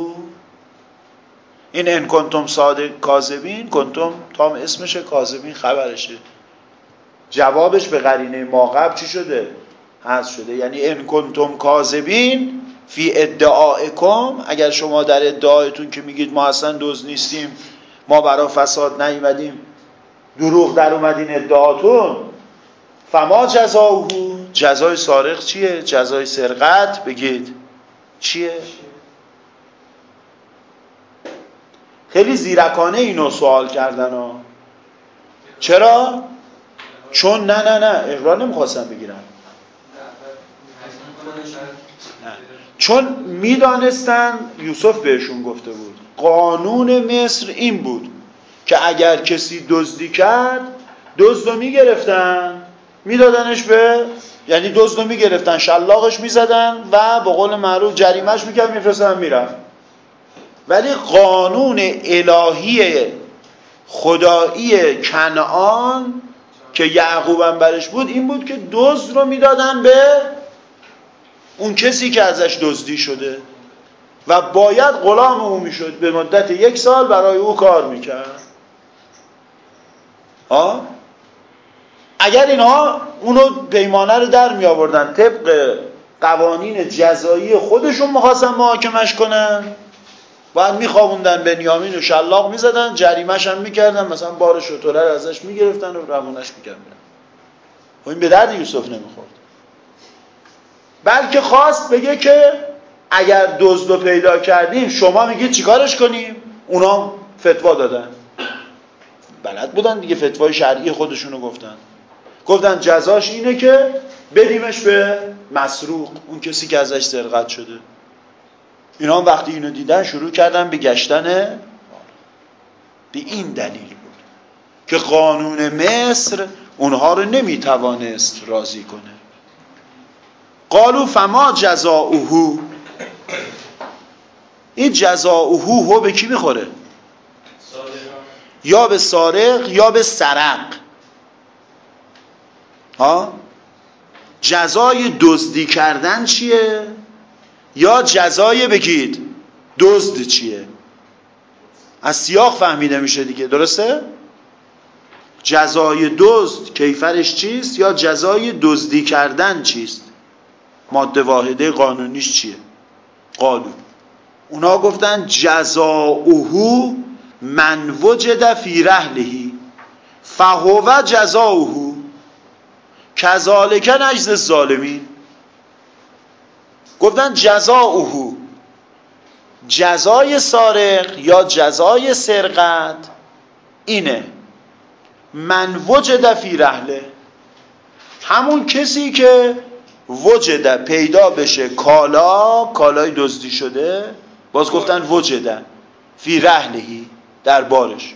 این ان کنتم صادق کاذبین، کنتم تام اسمشه، کاذبین خبرشه، جوابش به قرینه ما قبل چی شده؟ حذف شده. یعنی ان کنتم کاذبین فی ادعائکم، اگر شما در ادعایتون که میگید ما اصلا دزد نیستیم، ما برای فساد نیومدیم، دروغ در اومدین ادعاتون، فما جزاؤه، جزای سارق چیه؟ جزای سرقت بگید چیه؟ خیلی زیرکانه اینو سوال کردن ها. چرا؟ چون نه اقرار نمیخواستن بگیرن، چون میدانستن یوسف بهشون گفته بود قانون مصر این بود که اگر کسی دزدی کرد دزدو میگرفتن میدادنش به، یعنی دزدو میگرفتن شلاقش میزدن و به قول معروف جریمهش میکرد میفرستن میرفت. ولی قانون الهی خدایی کنعان که یعقوب هم برش بود این بود که دزد رو میدادن به اون کسی که ازش دزدی شده و باید غلام او میشد، به مدت 1 سال برای او کار میکرد. اگر اینها اونو پیمانه رو در می آوردن طبق قوانین جزایی خودشون میخواستن محاکمش کنن، باید میخوابوندن بنیامین و شلاق میزدن، جریمه‌ش هم میکردن، مثلا بار شتره رو ازش میگرفتن و روونش میکردن. و این به درد یوسف نمیخورد، بلکه خواست بگه که اگر دزد رو پیدا کردیم شما میگید چیکارش کنیم؟ اونا فتوا دادن، بلد بودن دیگه، فتوای شرعی خودشونو گفتن جزاش اینه که بدیمش به مسروق، اون کسی که ازش سرقت شده. اینا هم وقتی اینو دیدن شروع کردن به گشتن. به این دلیل بود که قانون مصر اونها رو نمیتوانست راضی کنه. قالوا فما جزاؤه، این جزاؤه به کی میخوره؟ یا به سارق یا به سرق. جزای دزدی کردن چیه؟ یا جزای بگید دزد چیه؟ از سیاق فهمیده میشه دیگه، درسته؟ جزای دزد کیفرش چیست یا جزای دزدی کردن چیست؟ ماده واحده قانونیش چیه؟ قالو اونا گفتن جزاؤه من وجد فی رحله فهو جزاؤه کذالک نجزی الظالمین. گفتن جزاؤه، جزای سارق یا جزای سرقت اینه من وجد فی رحله، همون کسی که وجد پیدا بشه کالای دزدی شده، باز گفتن وجد فی رحلهی در بارش،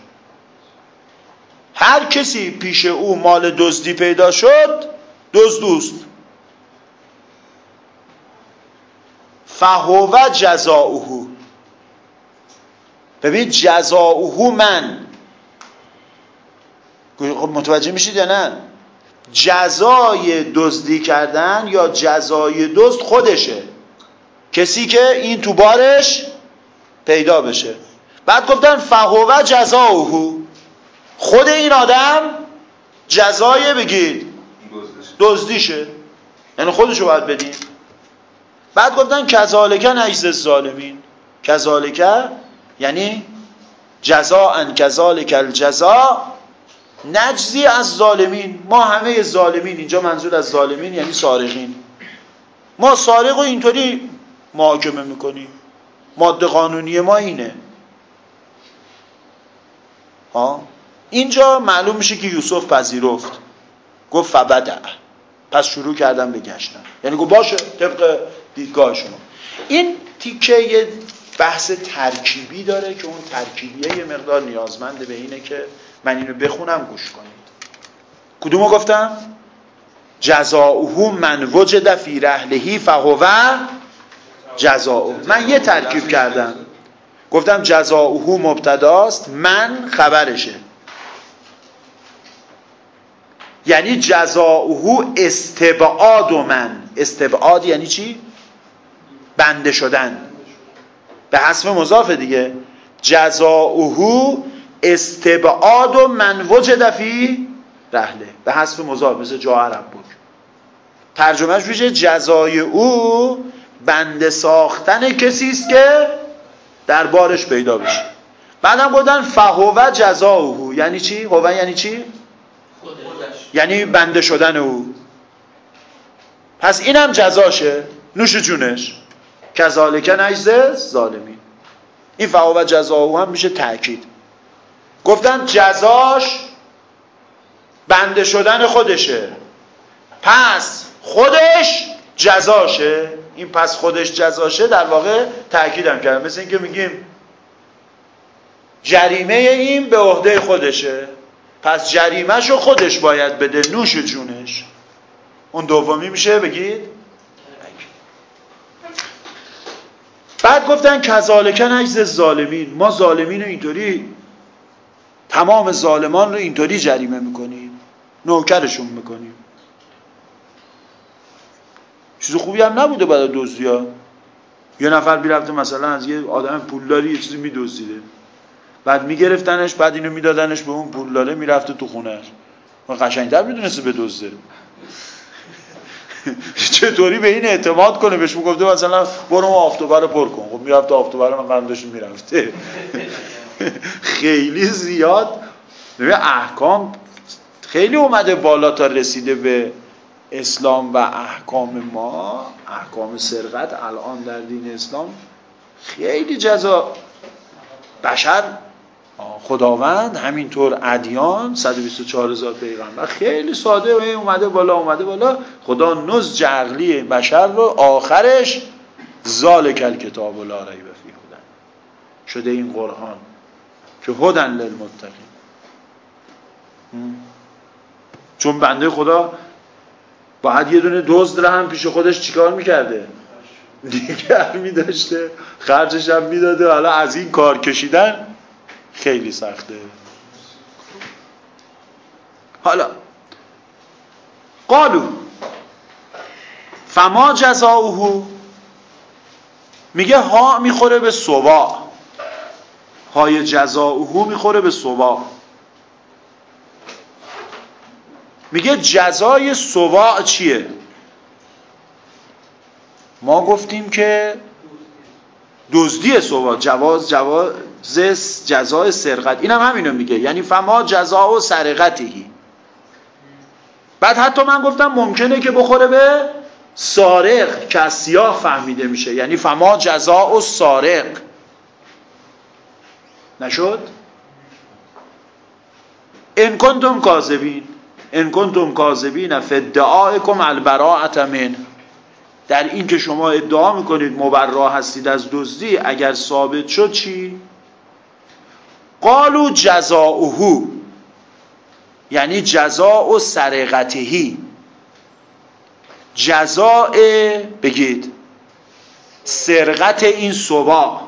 هر کسی پیش او مال دزدی پیدا شد دزدوست. فهو جزاؤه، ببین جزاؤه من، متوجه میشید یا نه؟ جزای دزدی کردن یا جزای دزد خودشه، کسی که این تو بارش پیدا بشه. بعد گفتن فهو جزاؤه، خود این آدم جزای بگید دزدیشه، یعنی خودشو باید بدین. بعد گفتن کذالک نجزی الظالمین، کذالک یعنی جزاء کذالک الجزاء نجزی از ظالمین، ما همه ظالمین، اینجا منظور از ظالمین یعنی سارقین، ما سارق رو اینطوری محاکمه میکنیم، ماده قانونی ما اینه. اینجا معلوم میشه که یوسف پذیرفت، گفت فبدأ، پس شروع کردن به گشتن، یعنی گفت باشه طبق دیدگاه شما. این تیکه یه بحث ترکیبی داره که اون ترکیبیه یه مقدار نیازمنده به اینه که من اینو بخونم گوش کنید. کدومو گفتم؟ جزاؤه من وجد فی رحله فهو جزاؤه. من یه ترکیب کردم، گفتم جزاؤه مبتداست، من خبرشه، یعنی جزاؤه استبعاد من. استبعاد یعنی چی؟ بنده شدن، به حذف مضاف دیگه. جزاؤه استبعاد من وجد فی رحله، به حذف مضاف، مثل جا عرب بود. ترجمهش میشه جزای او بنده ساختن کسی است که در بارش پیدا بشه. بعدم گفتن فهو جزاؤه، یعنی چی؟ هو یعنی چی؟ یعنی بنده شدن او. پس اینم جزاشه، نوش جونش. کذالک نجزی الظالمین. این فهو جزاؤه هم میشه تأکید. گفتن جزاش بنده شدن خودشه، پس خودش جزاشه. این پس خودش جزاشه در واقع تأکیدم کردم، مثل این که میگیم جریمه این به عهده خودشه، پس جریمهشو خودش باید بده، نوش جونش. اون دومی میشه بگید. بعد گفتن کذالک نجزی الظالمین، ما ظالمین رو اینطوری، تمام ظالمان رو اینطوری جریمه میکنیم، نوکرشون میکنیم. چیز خوبی هم نبوده برای دزدیا. یه نفر میرفته مثلا از یه آدم پولداری یه چیزی میدزدیده، بعد میگرفتنش، بعد اینو میدادنش به اون پولداره، میرفته تو خونهش، قشنگتر میدونسته بدزده. چطوری به این اعتماد کنه؟ بهش میگفته مثلا برو آفتوبر رو پر کن، خب میرفته آفتوبر رو قندش میرفته. خیلی زیاد احکام خیلی اومده بالا تا رسیده به اسلام و احکام ما، احکام سرقت الان در دین اسلام خیلی جزا بشر، خداوند همینطور ادیان 124,000 پیغمبر خیلی ساده اومده بالا. خدا نضج عقلی بشر رو آخرش ذالک الکتاب لا ریب فیه هدی شده این قرآن که هدی للمتقین. چون بنده خدا باید یه دونه دزد رو هم پیش خودش چیکار میکرده؟ دیگر میداشته، خرجش هم میداده. حالا از این کار کشیدن خیلی سخته. حالا قالو فما جزاؤه، میگه ها میخوره به سوا، های جزاؤه میخوره به سوا. میگه جزای سوا چیه؟ ما گفتیم که دزدی سوا، جواز جزای سرقت، اینم همینو میگه، یعنی فما جزاء سرقته. بعد حتی من گفتم ممکنه که بخوره به سارق که از سیاه فهمیده میشه، یعنی فما جزاء سارق. نشد؟ ان کنتم کاذبین فی ادعائکم البراءة منه، در این که شما ادعا میکنید مبرا هستید از دزدی، اگر ثابت شد چی؟ قالوا جزاؤه، یعنی جزاء سرقته، جزاء بگید سرقت این سبا.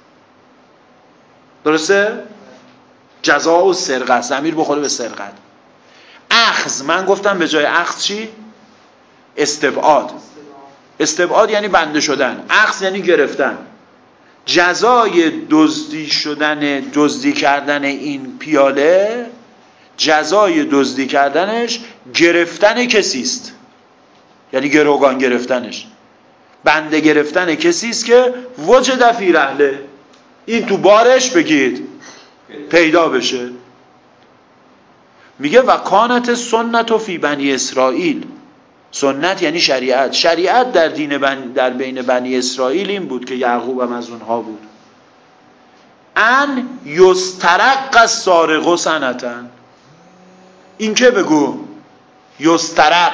درسته؟ جزاء سرقت، ضمیر بخوره به سرقت. اخذ، من گفتم به جای اخذ چی؟ استبعاد. استبعاد یعنی بنده شدن، اخذ یعنی گرفتن. جزای دزدی کردن این پیاله، جزای دزدی کردنش گرفتن کسی است، یعنی گروگان گرفتنش، بنده گرفتن کسی است که وجد فی رحله، این تو بارش بگید پیدا بشه. میگه و کانت سنت فی بنی اسرائیل، سنت یعنی شریعت، شریعت در بین بنی اسرائیل این بود که یعقوب هم از اونها بود، ان یسترق السارق سنتن، این که بگو یسترق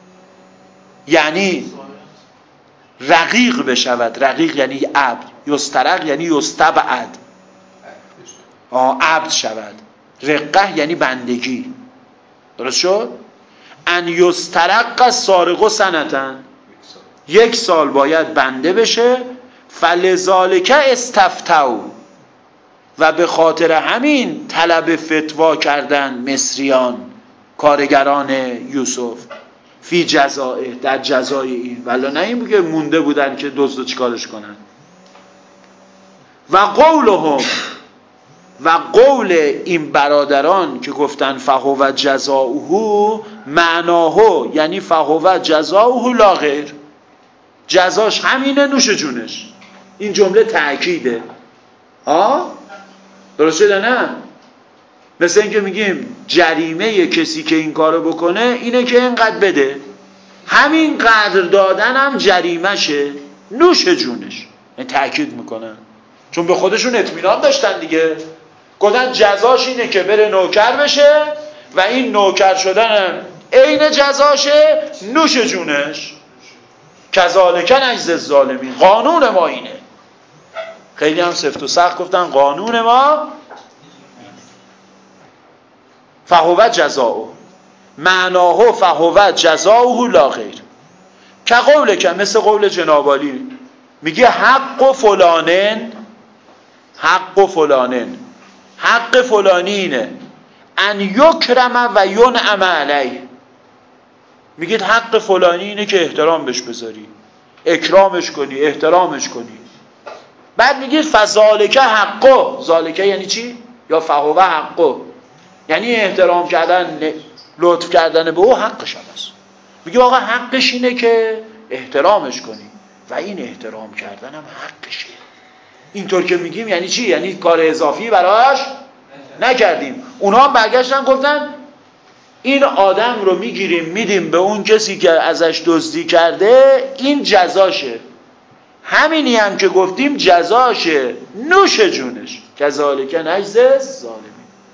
یعنی رقیق بشود، رقیق یعنی عبد، یسترق یعنی یستبعد، عبد شود، رقه یعنی بندگی. درست شد؟ ان یسترق السارق سنتن، 1 سال باید بنده بشه. فلذالک استفتوا، و به خاطر همین طلب فتوا کردن مصریان، کارگران یوسف، فی جزائه، در جزای این، ولی نه این بگه مونده بودن که دزدو چیکارش کنن. و قولهم، و قول این برادران که گفتن فهو جزاؤه، معناه یعنی فهو جزاؤه لا غیر، جزاش همینه، نوش جونش. این جمله تأکیده. درست شده نه؟ مثل این که میگیم جریمه کسی که این کارو بکنه اینه که اینقدر بده، همین قدر دادن هم جریمه شه، نوش جونش. این تأکید میکنن چون به خودشون اطمینان داشتن دیگه، گفتن جزاش اینه که بره نوکر بشه و این نوکر شدن عین جزاشه، نوش جونش. کذالک نجزی الظالمین، قانون ما اینه. خیلی هم سفت و سخت گفتن قانون ما فهو جزاؤه، معناه فهو جزاؤه لا غیر. که قوله، که مثل قول جناب عالی میگه حق فلانن، حق فلانن، حق فلانی اینه ان یکرم و ینعم علیه. میگید حق فلانی اینه که احترام بهش بذاری، اکرامش کنی، احترامش کنی. بعد میگید فذالک حقه، ذالک یعنی چی؟ یا فهو حقه یعنی احترام کردن، لطف کردن به او حقش هست. میگه آقا حقش اینه که احترامش کنی و این احترام کردن هم حقشه. اینطور که میگیم یعنی چی؟ یعنی کار اضافی براش نکردیم. اونا هم برگشتن گفتن این آدم رو میگیریم میدیم به اون کسی که ازش دزدی کرده، این جزاشه. همینی هم که گفتیم جزاشه، نوش جونش. کذالک نجزی الظالمین.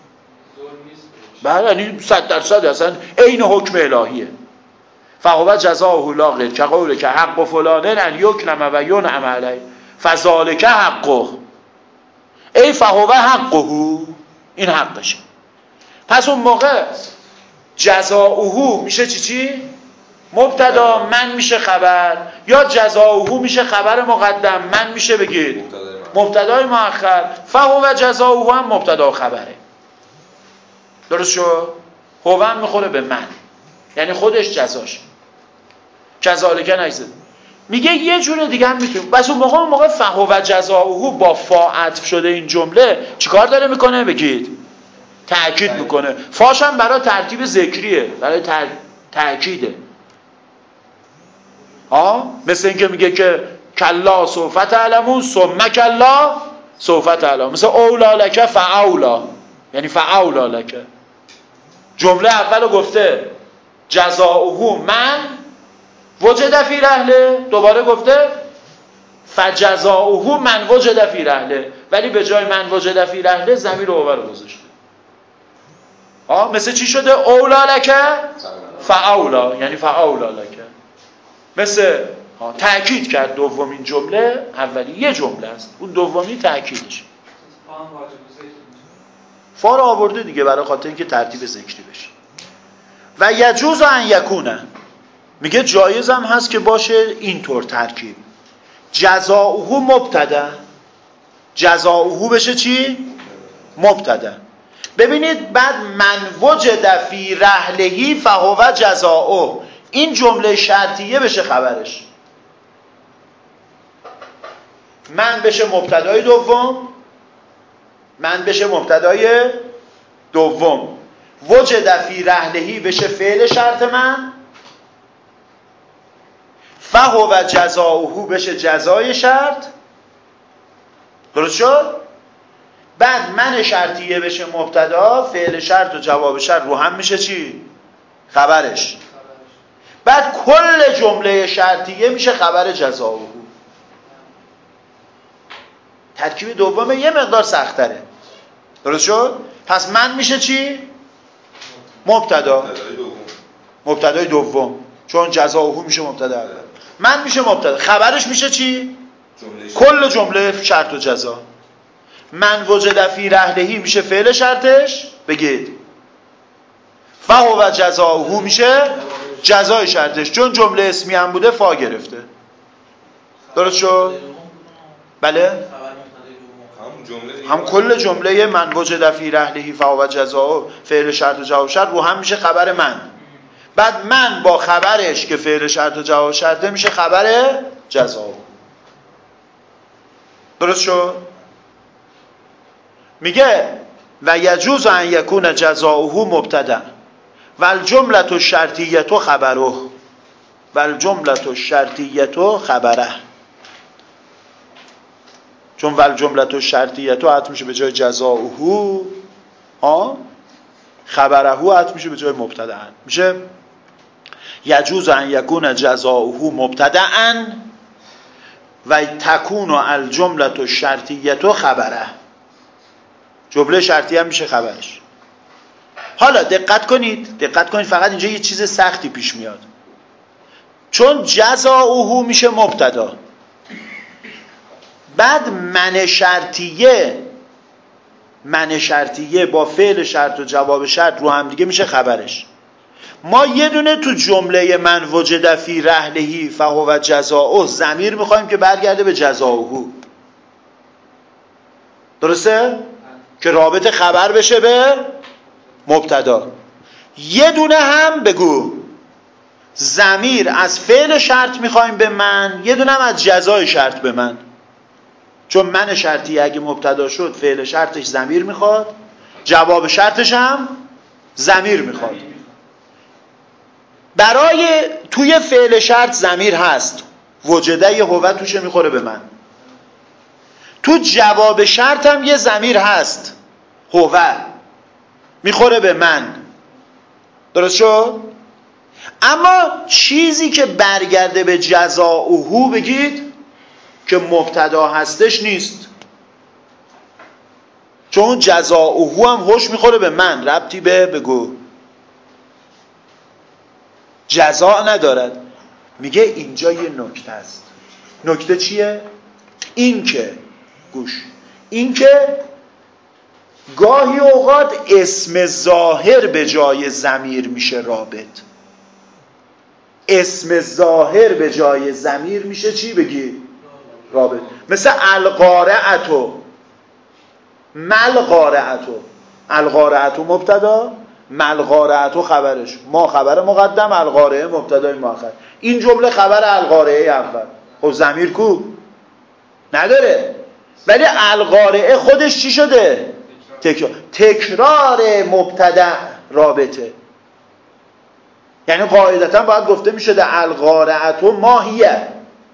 بله، یعنی 100% اصلا عین حکم الهیه. فهو جزاؤه لاغر کقولک حق فلان ان یکرم و ینعم علیه فذلک حقه. ای فهو حقه، این حقشه. پس اون موقع جزاؤه میشه چی؟ مبتدا، من میشه خبر، یا جزاؤه میشه خبر مقدم، من میشه بگید مبتدای مؤخر. فهو جزاؤه هم مبتدا خبره. درست شد؟ هو هم میخوره به من، یعنی خودش جزاشه. کذالک نجزی. میگه یه جور دیگه هم میتونیم. بس اون موقع فهو جزاؤه با فا عطف شده این جمله چیکار داره میکنه؟ بگید تأکید میکنه. فاش هم برای ترتیب ذکریه، برای تأکیده. مثل اینکه میگه که کلا سوف تعلمون ثم کلا سوف تعلمون. مثل اولا لک فاولا، یعنی فاولا لک. جمله اولو گفته جزاؤه من وجد فی رحله، دوباره گفته فجزاؤه من وجد فی رحله، ولی به جای من وجد فی رحله ضمیر اوله رو گذاشته. مثل چی شده؟ اولا لک فاولا، یعنی فاولا لک. مثل تأکید کرد دومین جمله، اولی یه جمله است، اون دومی تأکیدش. فا رو آورده دیگه برای خاطر اینکه ترتیب ذکری بشه. و یجوز ان یکونه، میگه جایز هم هست که باشه اینطور ترکیب. جزاؤه مبتدا، جزاؤه بشه چی؟ مبتدا. ببینید بعد من وجد فی رحلهی فهو جزاؤه، این جمله شرطیه بشه خبرش. من بشه مبتدای دوم، من بشه مبتدای دوم، وجد فی رحلهی بشه فعل شرط من، فهو جزاؤه بشه جزای شرط. درست شد؟ بعد من شرطیه بشه مبتدا، فعل شرط و جواب شرط رو هم میشه چی؟ خبرش. بعد کل جمله شرطیه میشه خبر جزاؤه. ترکیب دوم یه مقدار سخت‌تره. درست شد؟ پس من میشه چی؟ مبتدا. مبتدای دوم، چون جزاؤه میشه مبتدا اول. من میشه مبتدا، خبرش میشه چی؟ کل جمله شرط و جزا. من وجد فی رحلهی میشه فعل شرطش، بگید فهو جزاؤه میشه جزای شرطش، چون جمله اسمی هم بوده فا گرفته. درست شد؟ بله؟ هم کل جمله من وجد فی رحلهی فهو جزاؤه فعل شرط و جواب شرط رو هم میشه خبر من. بعد من با خبرش که فعل شرط و جواب شرطه میشه خبر جزاؤه. درست شد؟ میگه و یجوز ان یکون جزاؤه مبتدا و الجمله الشرطیه خبره و الجمله الشرطیه خبره. چون و الجمله الشرطیه عطف میشه به جای جزاؤه، خبره عطف میشه به جای مبتدا. میشه یجوز ان یکون جزاؤه مبتدا و تکون الجمله الشرطیه خبره. جمله شرطیه هم میشه خبرش. حالا دقت کنید فقط اینجا یه چیز سختی پیش میاد. چون جزاؤه میشه مبتدا، بعد من شرطیه با فعل شرط و جواب شرط رو هم دیگه میشه خبرش. ما یه دونه تو جمله من وجد فی رحلهی فهو جزاؤه ضمیر میخوایم که برگرده به جزاؤه. درسته؟ که رابط خبر بشه به مبتدا. یه دونه هم بگو ضمیر از فعل شرط میخوایم به من، یه دونه هم از جزای شرط به من. چون من شرطی اگه مبتدا شد فعل شرطش ضمیر میخواد، جواب شرطش هم ضمیر میخواد. برای توی فعل شرط ضمیر هست، وجده یه هوه توشه میخوره به من. تو جواب شرط هم یه ضمیر هست، هوه میخوره به من. درست شد؟ اما چیزی که برگرده به جزاؤه بگید که مبتدا هستش نیست، چون جزاؤه هم هوش میخوره به من، ربطی به بگو جزا ندارد. میگه اینجا یه نکته است. نکته چیه؟ این که گوش، این که گاهی اوقات اسم ظاهر به جای ضمیر میشه رابط. اسم ظاهر به جای ضمیر میشه چی بگی؟ رابط. مثل القارعتو، ملقارعتو، القارعتو مبتدا، ملقارعتو خبرش، ما خبر مقدم، القارعه مبتدای مؤخر. این جمله خبر القارعه اول. خب ضمیر کو؟ نداره. ولی القارعه خودش چی شده؟ تکرار مبتدا رابطه. یعنی قاعدتا باید گفته می شده القارعتو ماهیه،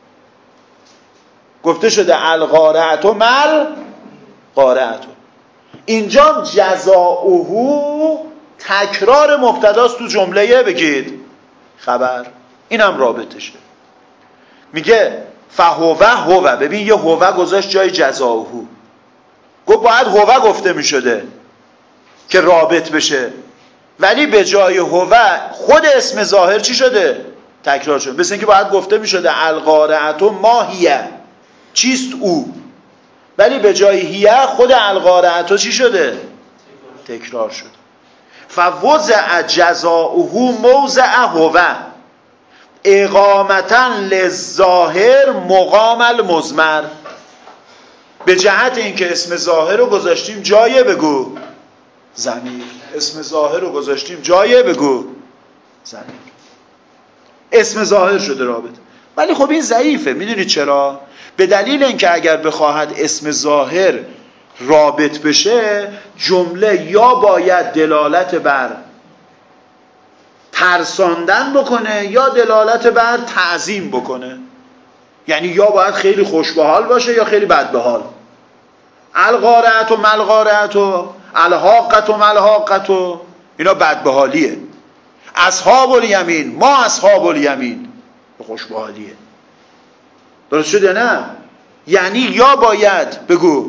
گفته شده القارعتو مل قارعتو. اینجا جزاؤه تکرار مبتداست تو جمله بگید خبر، اینم رابطشه. میگه فهوه هوه، ببین یه هوه گذاشت جای جزاؤه، گفت باید هوه گفته می شده که رابط بشه، ولی به جای هوه خود اسم ظاهر چی شده؟ تکرار شده. مثل اینکه باید گفته می شده القارعتو ماهیه، چیست او، ولی به جای هیه خود القارعتو چی شده؟ تکرار شده. فوضع جزاؤه موضع هوه اقامتا للظاهر مقام المضمر. به جهت اینکه اسم ظاهر رو گذاشتیم جای بگو ضمیر، اسم ظاهر رو گذاشتیم جای بگو ضمیر، اسم ظاهر شده رابط. ولی خب این ضعیفه. میدونید چرا؟ به دلیل اینکه اگر بخواهد اسم ظاهر رابط بشه، جمله یا باید دلالت بر ترساندن بکنه یا دلالت بر تعظیم بکنه. یعنی یا باید خیلی خوش به حال باشه یا خیلی بد به حال. القارعت و ملقارعت و الحاقت و ملحاقت و اینا بد به حالیه. اصحاب الیمین، ما اصحاب الیمین خوش به حالیه. درست شد یا نه؟ یعنی یا باید بگو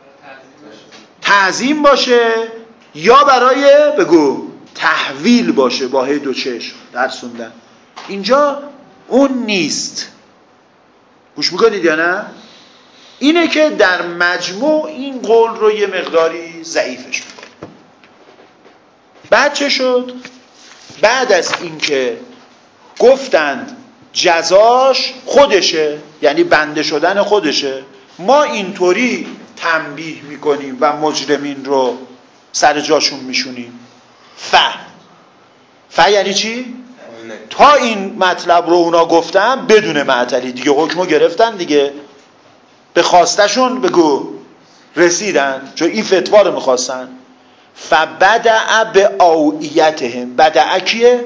تعظیم باشه یا برای بگو تحویل باشه با هی دو چشم درسوندن. اینجا اون نیست. گوش میکنید یا نه؟ اینه که در مجموع این قول رو یه مقداری ضعیفش میکنه. بعد چه شد؟ بعد از اینکه گفتند جزاش خودشه، یعنی بنده شدن خودشه، ما اینطوری تنبیه میکنیم و مجرمین رو سر جاشون میشونیم. یعنی چی؟ تا این مطلب رو اونا گفتن بدون معطلی دیگه حکمو گرفتن دیگه، به خواستشون بگو رسیدن، چون این فتوا رو میخواستن. فبدع به اوعیتهم، بدع کیه؟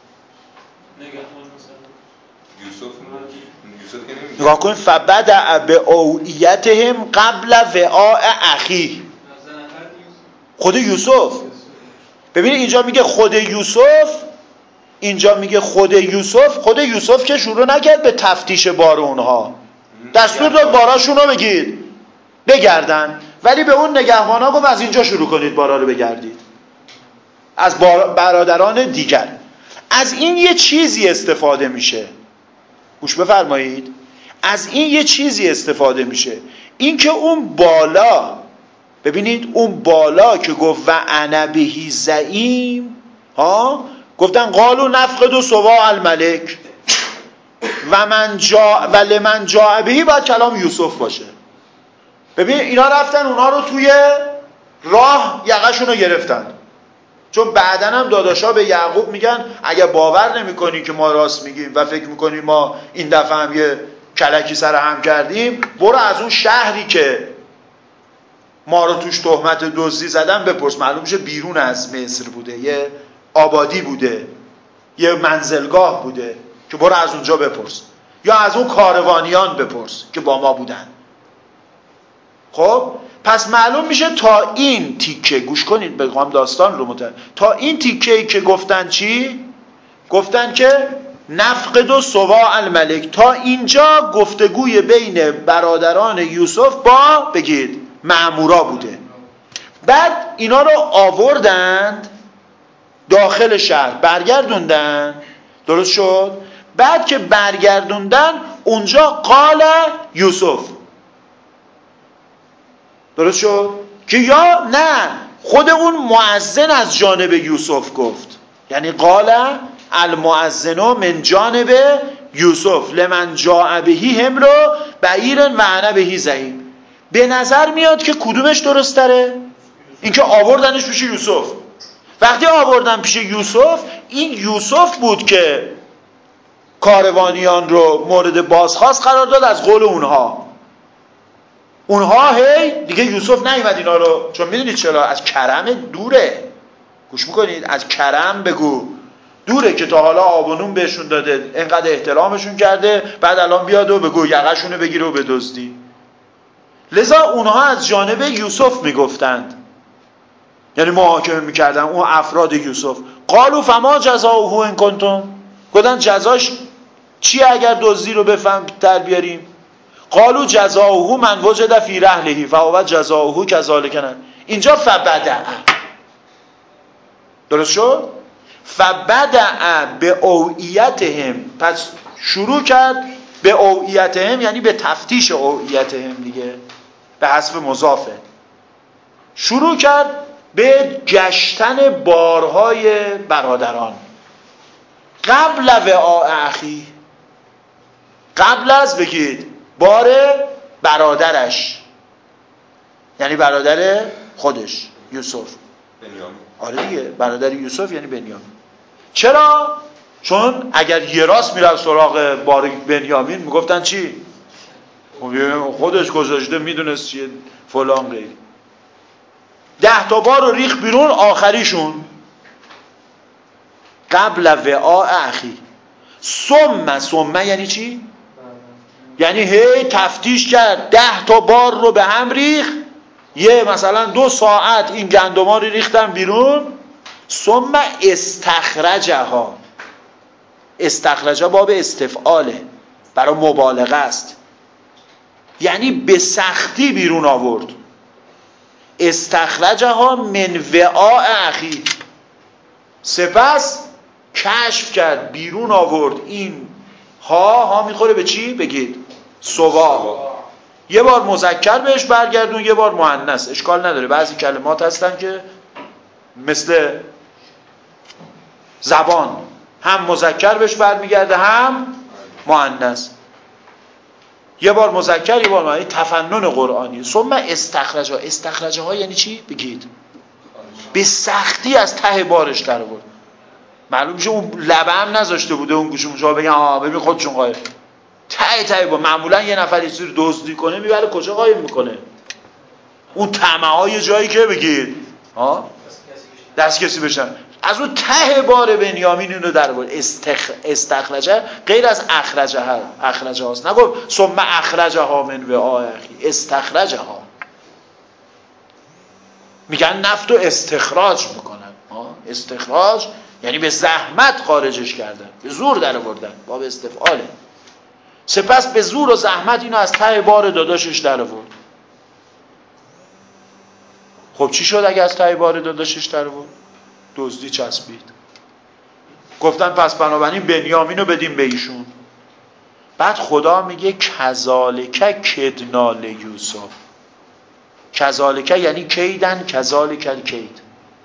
نگاه کن، فبدع به اوعیتهم قبل وعاء اخیه، خود یوسف. ببینید اینجا میگه خود یوسف، اینجا میگه خود یوسف. خود یوسف که شروع نکرد به تفتیش بار اونها، دستور داد باراشون رو بگید بگردن، ولی به اون نگهبانا گفت از اینجا شروع کنید بارا رو بگردید، از برادران دیگر. از این یه چیزی استفاده میشه، گوش بفرمایید، از این یه چیزی استفاده میشه، این که اون بالا، ببینید اون بالا که گفت و انا بهی زعیم، گفتن قالوا نفقد سواع الملک و لمن جاء بهی، باید کلام یوسف باشه. ببین اینا رفتن اونا رو توی راه یقشون رو گرفتن، چون بعدن هم داداشا به یعقوب میگن اگه باور نمی کنی که ما راست میگیم و فکر میکنی ما این دفعه هم یه کلکی سر هم کردیم، برو از اون شهری که ما رو توش تهمت دزدی زدن بپرس. معلوم میشه بیرون از مصر بوده، یه آبادی بوده، یه منزلگاه بوده، که برو از اونجا بپرس، یا از اون کاروانیان بپرس که با ما بودن. خب پس معلوم میشه تا این تیکه، گوش کنید بگم داستان رو تا این تیکه‌ای که گفتن چی؟ گفتن که نفقد و سواء الملک، تا اینجا گفتگوی بین برادران یوسف با بگید مأمورا بوده. بعد اینا رو آوردند داخل شهر، برگردوندن، درست شد؟ بعد که برگردوندن اونجا قال یوسف، درست شد؟ که یا نه خود اون مؤذن از جانب یوسف گفت، یعنی قال المؤذن من جانب یوسف لمن جاء بهی حمل بعیر و انا بهی زعیم. به نظر میاد که کدومش درست تره؟ اینکه آوردنش پیش یوسف. وقتی آوردن پیش یوسف، این یوسف بود که کاروانیان رو مورد بازخواست قرار داد از قول اونها هی دیگه یوسف نیومد اینا رو، چون میدونید چرا؟ از کرم دوره. گوش میکنید؟ از کرم بگو دوره که تا حالا آب و نون بهشون داده، اینقدر احترامشون کرده، بعد الان بیاد و بگو یقشونو بگیره و بدزدی. لذا اونها از جانب یوسف میگفتند، یعنی محاکمه میکردن اون افراد یوسف. قالوا فما جزاؤه ان کنتم، گفتن جزاش چیه اگر دزدی رو بفهم در بیاریم؟ قالوا جزاؤه من وجد فی رحله فهو جزاؤه کذلک. اینجا فبدع، درست شد؟ فبدع به اوعیتهم، پس شروع کرد به اوعیتهم، یعنی به تفتیش اوعیتهم دیگه، به حذف مضافه. شروع کرد به گشتن بارهای برادران قبل وعاء اخی، قبل از بگید بار برادرش، یعنی برادر خودش یوسف. بنیامین. آره دیگه، برادر یوسف یعنی بنیامین. چرا؟ چون اگر یه راست میرفت سراغ بار بنیامین میگفتن چی؟ خودش گذاشته میدونست چیه فلان غیر. 10 تا بار رو ریخ بیرون، آخریشون قبل وعاء اخی. ثم یعنی چی؟ یعنی هی تفتیش کرد، 10 تا بار رو به هم ریخ، یه مثلا 2 ساعت این گندما رو ریختن بیرون. ثم استخرجها، استخرجها باب استفعاله، برای مبالغه است، یعنی به سختی بیرون آورد. استخرجها من وعاء اخی، سپس کشف کرد، بیرون آورد. این ها میخوره به چی؟ بگید سوا. یه بار مذکر بهش برگردون، یه بار مؤنث، اشکال نداره. بعضی کلمات هستن که مثل زبان هم مذکر بهش برمیگرده هم مؤنث، یه بار مذکر یه بار مؤنث. تفنن قرآنی. ثم استخرجها، استخرجها یعنی چی؟ بگید به سختی از ته بارش در آورد. معلوم میشه اون لبه هم نذاشته بوده اون گوشه اونجا بگن ببین خودشون قایم. ته با معمولا یه نفر یه چیزی دزدی کنه میبره کجا قایم میکنه؟ اون طمع‌های جایی که بگید دست کسی بشن. از اون ته بار بنیامین اینو در آورد. استخرجه غیر از اخرجه هاست. نگفت ثم اخرجها من وعاء اخی، استخرجها. میگن نفت و استخراج میکنن. استخراج یعنی به زحمت خارجش کردن، به زور در آوردن، باب استفعاله. سپس به زور و زحمت اینو از ته بار داداشش در آورد. خب چی شد اگه از ته بار داداشش در آورد؟ دزدی چسبید. گفتن پس بنابراین بنیامینو بدیم به ایشون. بعد خدا میگه کذالک کدنا لیوسف. کذالک یعنی کیدن، کذالک کید،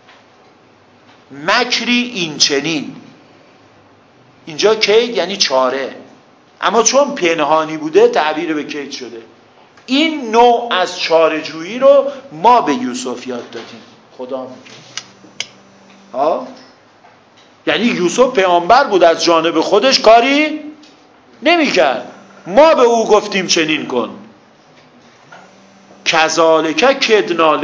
مکری این چنین. اینجا کید یعنی چاره، اما چون پنهانی بوده تعبیر به کید شده. این نوع از چاره جویی رو ما به یوسف یاد دادیم. خدا میگه یعنی یوسف پیامبر بود، از جانب خودش کاری نمی‌کرد، ما به او گفتیم چنین کن. کذالک کدنا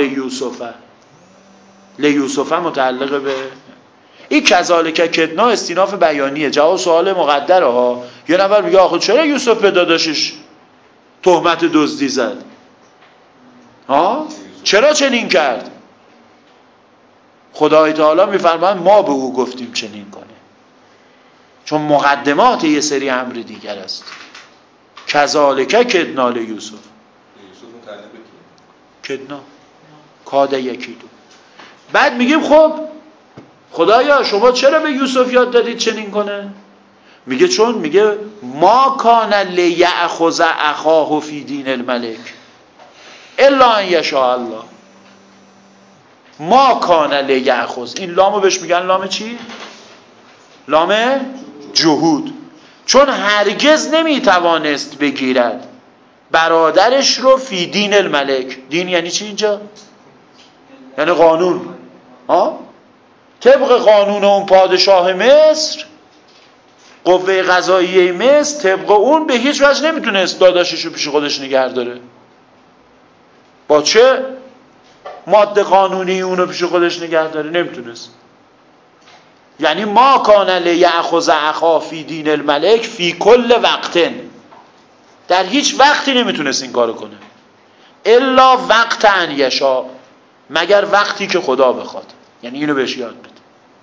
لیوسف متعلق به این کذالک کدنا استیناف بیانیه، جواب سوال مقدره ها. یه نفر میگه آخه چرا یوسف به داداشش تهمت دزدی زد؟ چرا چنین کرد؟ خدای تعالی میفرماید ما به او گفتیم چنین کنه، چون مقدمات یه سری امر دیگر است. کذالک کدنا لیوسف. کدنا کاد یکیدو. بعد میگیم خب خدایا شما چرا به یوسف یاد دادید چنین کنه؟ میگه چون میگه ما کان لیأخذ اخاه فی دین الملک الا ان یشاء الله. ما کان لیأخذ، این لامو بهش میگن لام چی؟ لام جهود. چون هرگز نمیتوانست بگیرد برادرش رو فی دین الملک. دین یعنی چی اینجا؟ یعنی قانون. طبق قانون اون پادشاه مصر، قوه قضاییه مصر، طبق اون به هیچ وجه نمیتونست داداشش رو پیش خودش نگه داره. با چه ماده قانونی اونو پیش خودش نگه داره؟ نمیتونست. یعنی ما کان لیأخذ اخاه فی دین الملک فی کل وقتن، در هیچ وقتی نمیتونست این کارو کنه. الا وقت ان یشاء، مگر وقتی که خدا بخواد. یعنی اینو بهش یاد بده.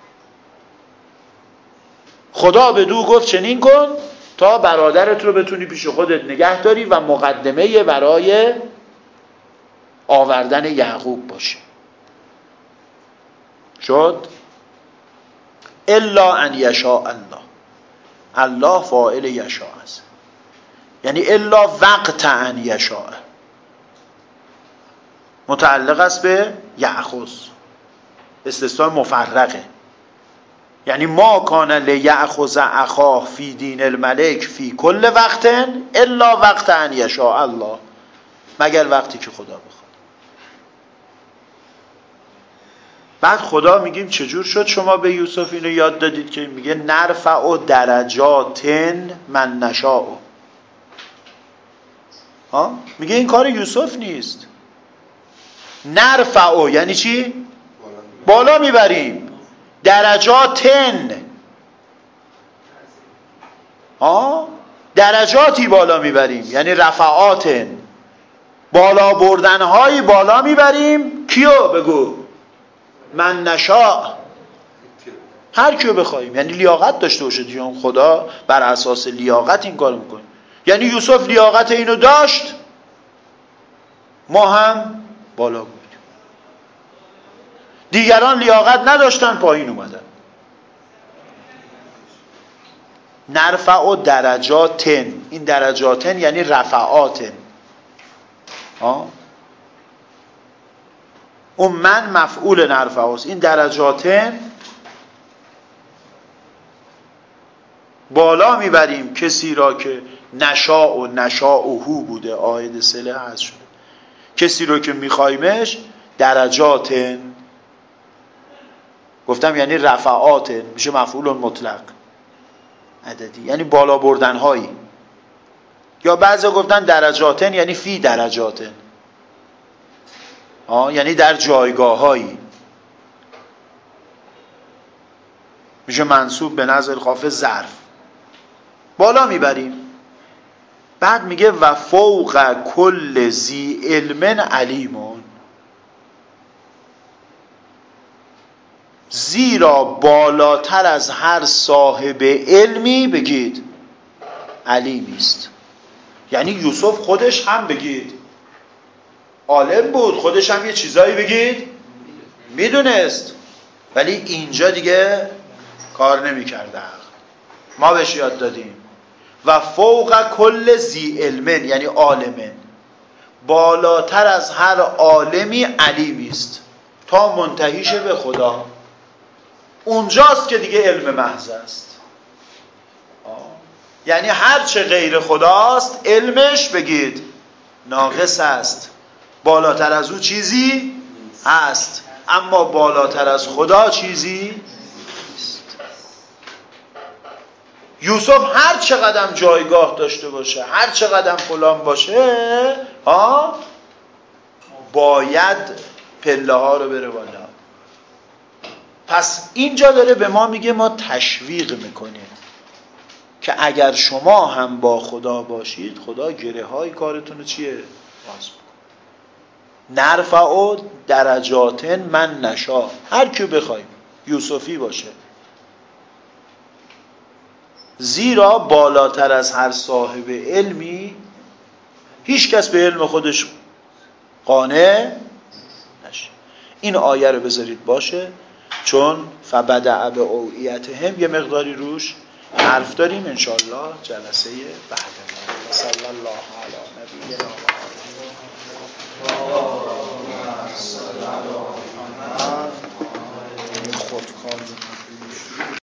خدا بدو گفت چنین کن تا برادرت رو بتونی پیش خودت نگه داری و مقدمه برای آوردن یعقوب باشه. شد؟ الا ان یشاء الله. الله فاعل یشاء است. یعنی الا وقت ان یشاء، متعلق است به یأخذ، استثناء مفرقه. یعنی ما کان لیأخذ اخاه فی دین الملک فی کل وقت الا وقت ان یشاء الله، مگر وقتی که خدا بخواد. بعد خدا میگیم چجور شد شما به یوسف اینو یاد دادید که میگه نرفع درجات من نشاء. میگه این کار یوسف نیست. نرفع یعنی چی؟ بالا میبریم. درجاتن، درجاتی بالا میبریم، یعنی رفعاتن، بالا بردنهای بالا میبریم. کیو بگو؟ من نشاء، هر کیو بخوایم. یعنی لیاقت داشته باشه دیگه. خدا بر اساس لیاقت این کارو میکنه. یعنی یوسف لیاقت اینو داشت، ما هم بالا بودیم. دیگران لیاقت نداشتن، پایین اومدن. نرفع درجاتن، این درجاتن یعنی رفعاتن. اون من مفعول نرفع است. این درجاتن بالا میبریم کسی را که نشاء و نشاءهو بوده، عاید صله هست شده. کسی رو که میخوایمش درجاتن گفتم، یعنی رفعاتن، میشه مفعول مطلق عددی، یعنی بالا بردن هایی. یا بعضی گفتن درجاتن یعنی فی درجاتن، یعنی در جایگاه هایی، میشه منصوب به نظر خافض ظرف، بالا میبریم. بعد میگه و فوق کل ذی علم علیمون، زیرا بالاتر از هر صاحب علمی بگید علیمی است. یعنی یوسف خودش هم بگید عالم بود، خودش هم یه چیزایی بگید میدونست، ولی اینجا دیگه کار نمی‌کرده. ما بهش یاد دادیم و فوق کل ذی علم، یعنی عالمه، بالاتر از هر عالمی علیمی است تا منتهیشه به خدا. اونجاست که دیگه علم محض است. یعنی هر چه غیر خداست علمش بگید ناقص است، بالاتر از او چیزی هست، اما بالاتر از خدا چیزی نیست. یوسف هر چه قدم جایگاه داشته باشه، هر چه قدم فلان باشه، باید پله ها رو بره بالا. پس اینجا داره به ما میگه ما تشویق میکنه که اگر شما هم با خدا باشید، خدا گره های کارتون رو چیه؟ باز میکنه. نرفع درجات من نشا، هر کی بخوایم، یوسفی باشه، زیرا بالاتر از هر صاحب علمی هیچ کس به علم خودش قانع نشه. این آیه رو بذارید باشه، چون فبدأ بأوعیتهم یه مقداری روش حرف داریم انشاءالله جلسه بعد. صلی الله علی نبینا محمد. خودکار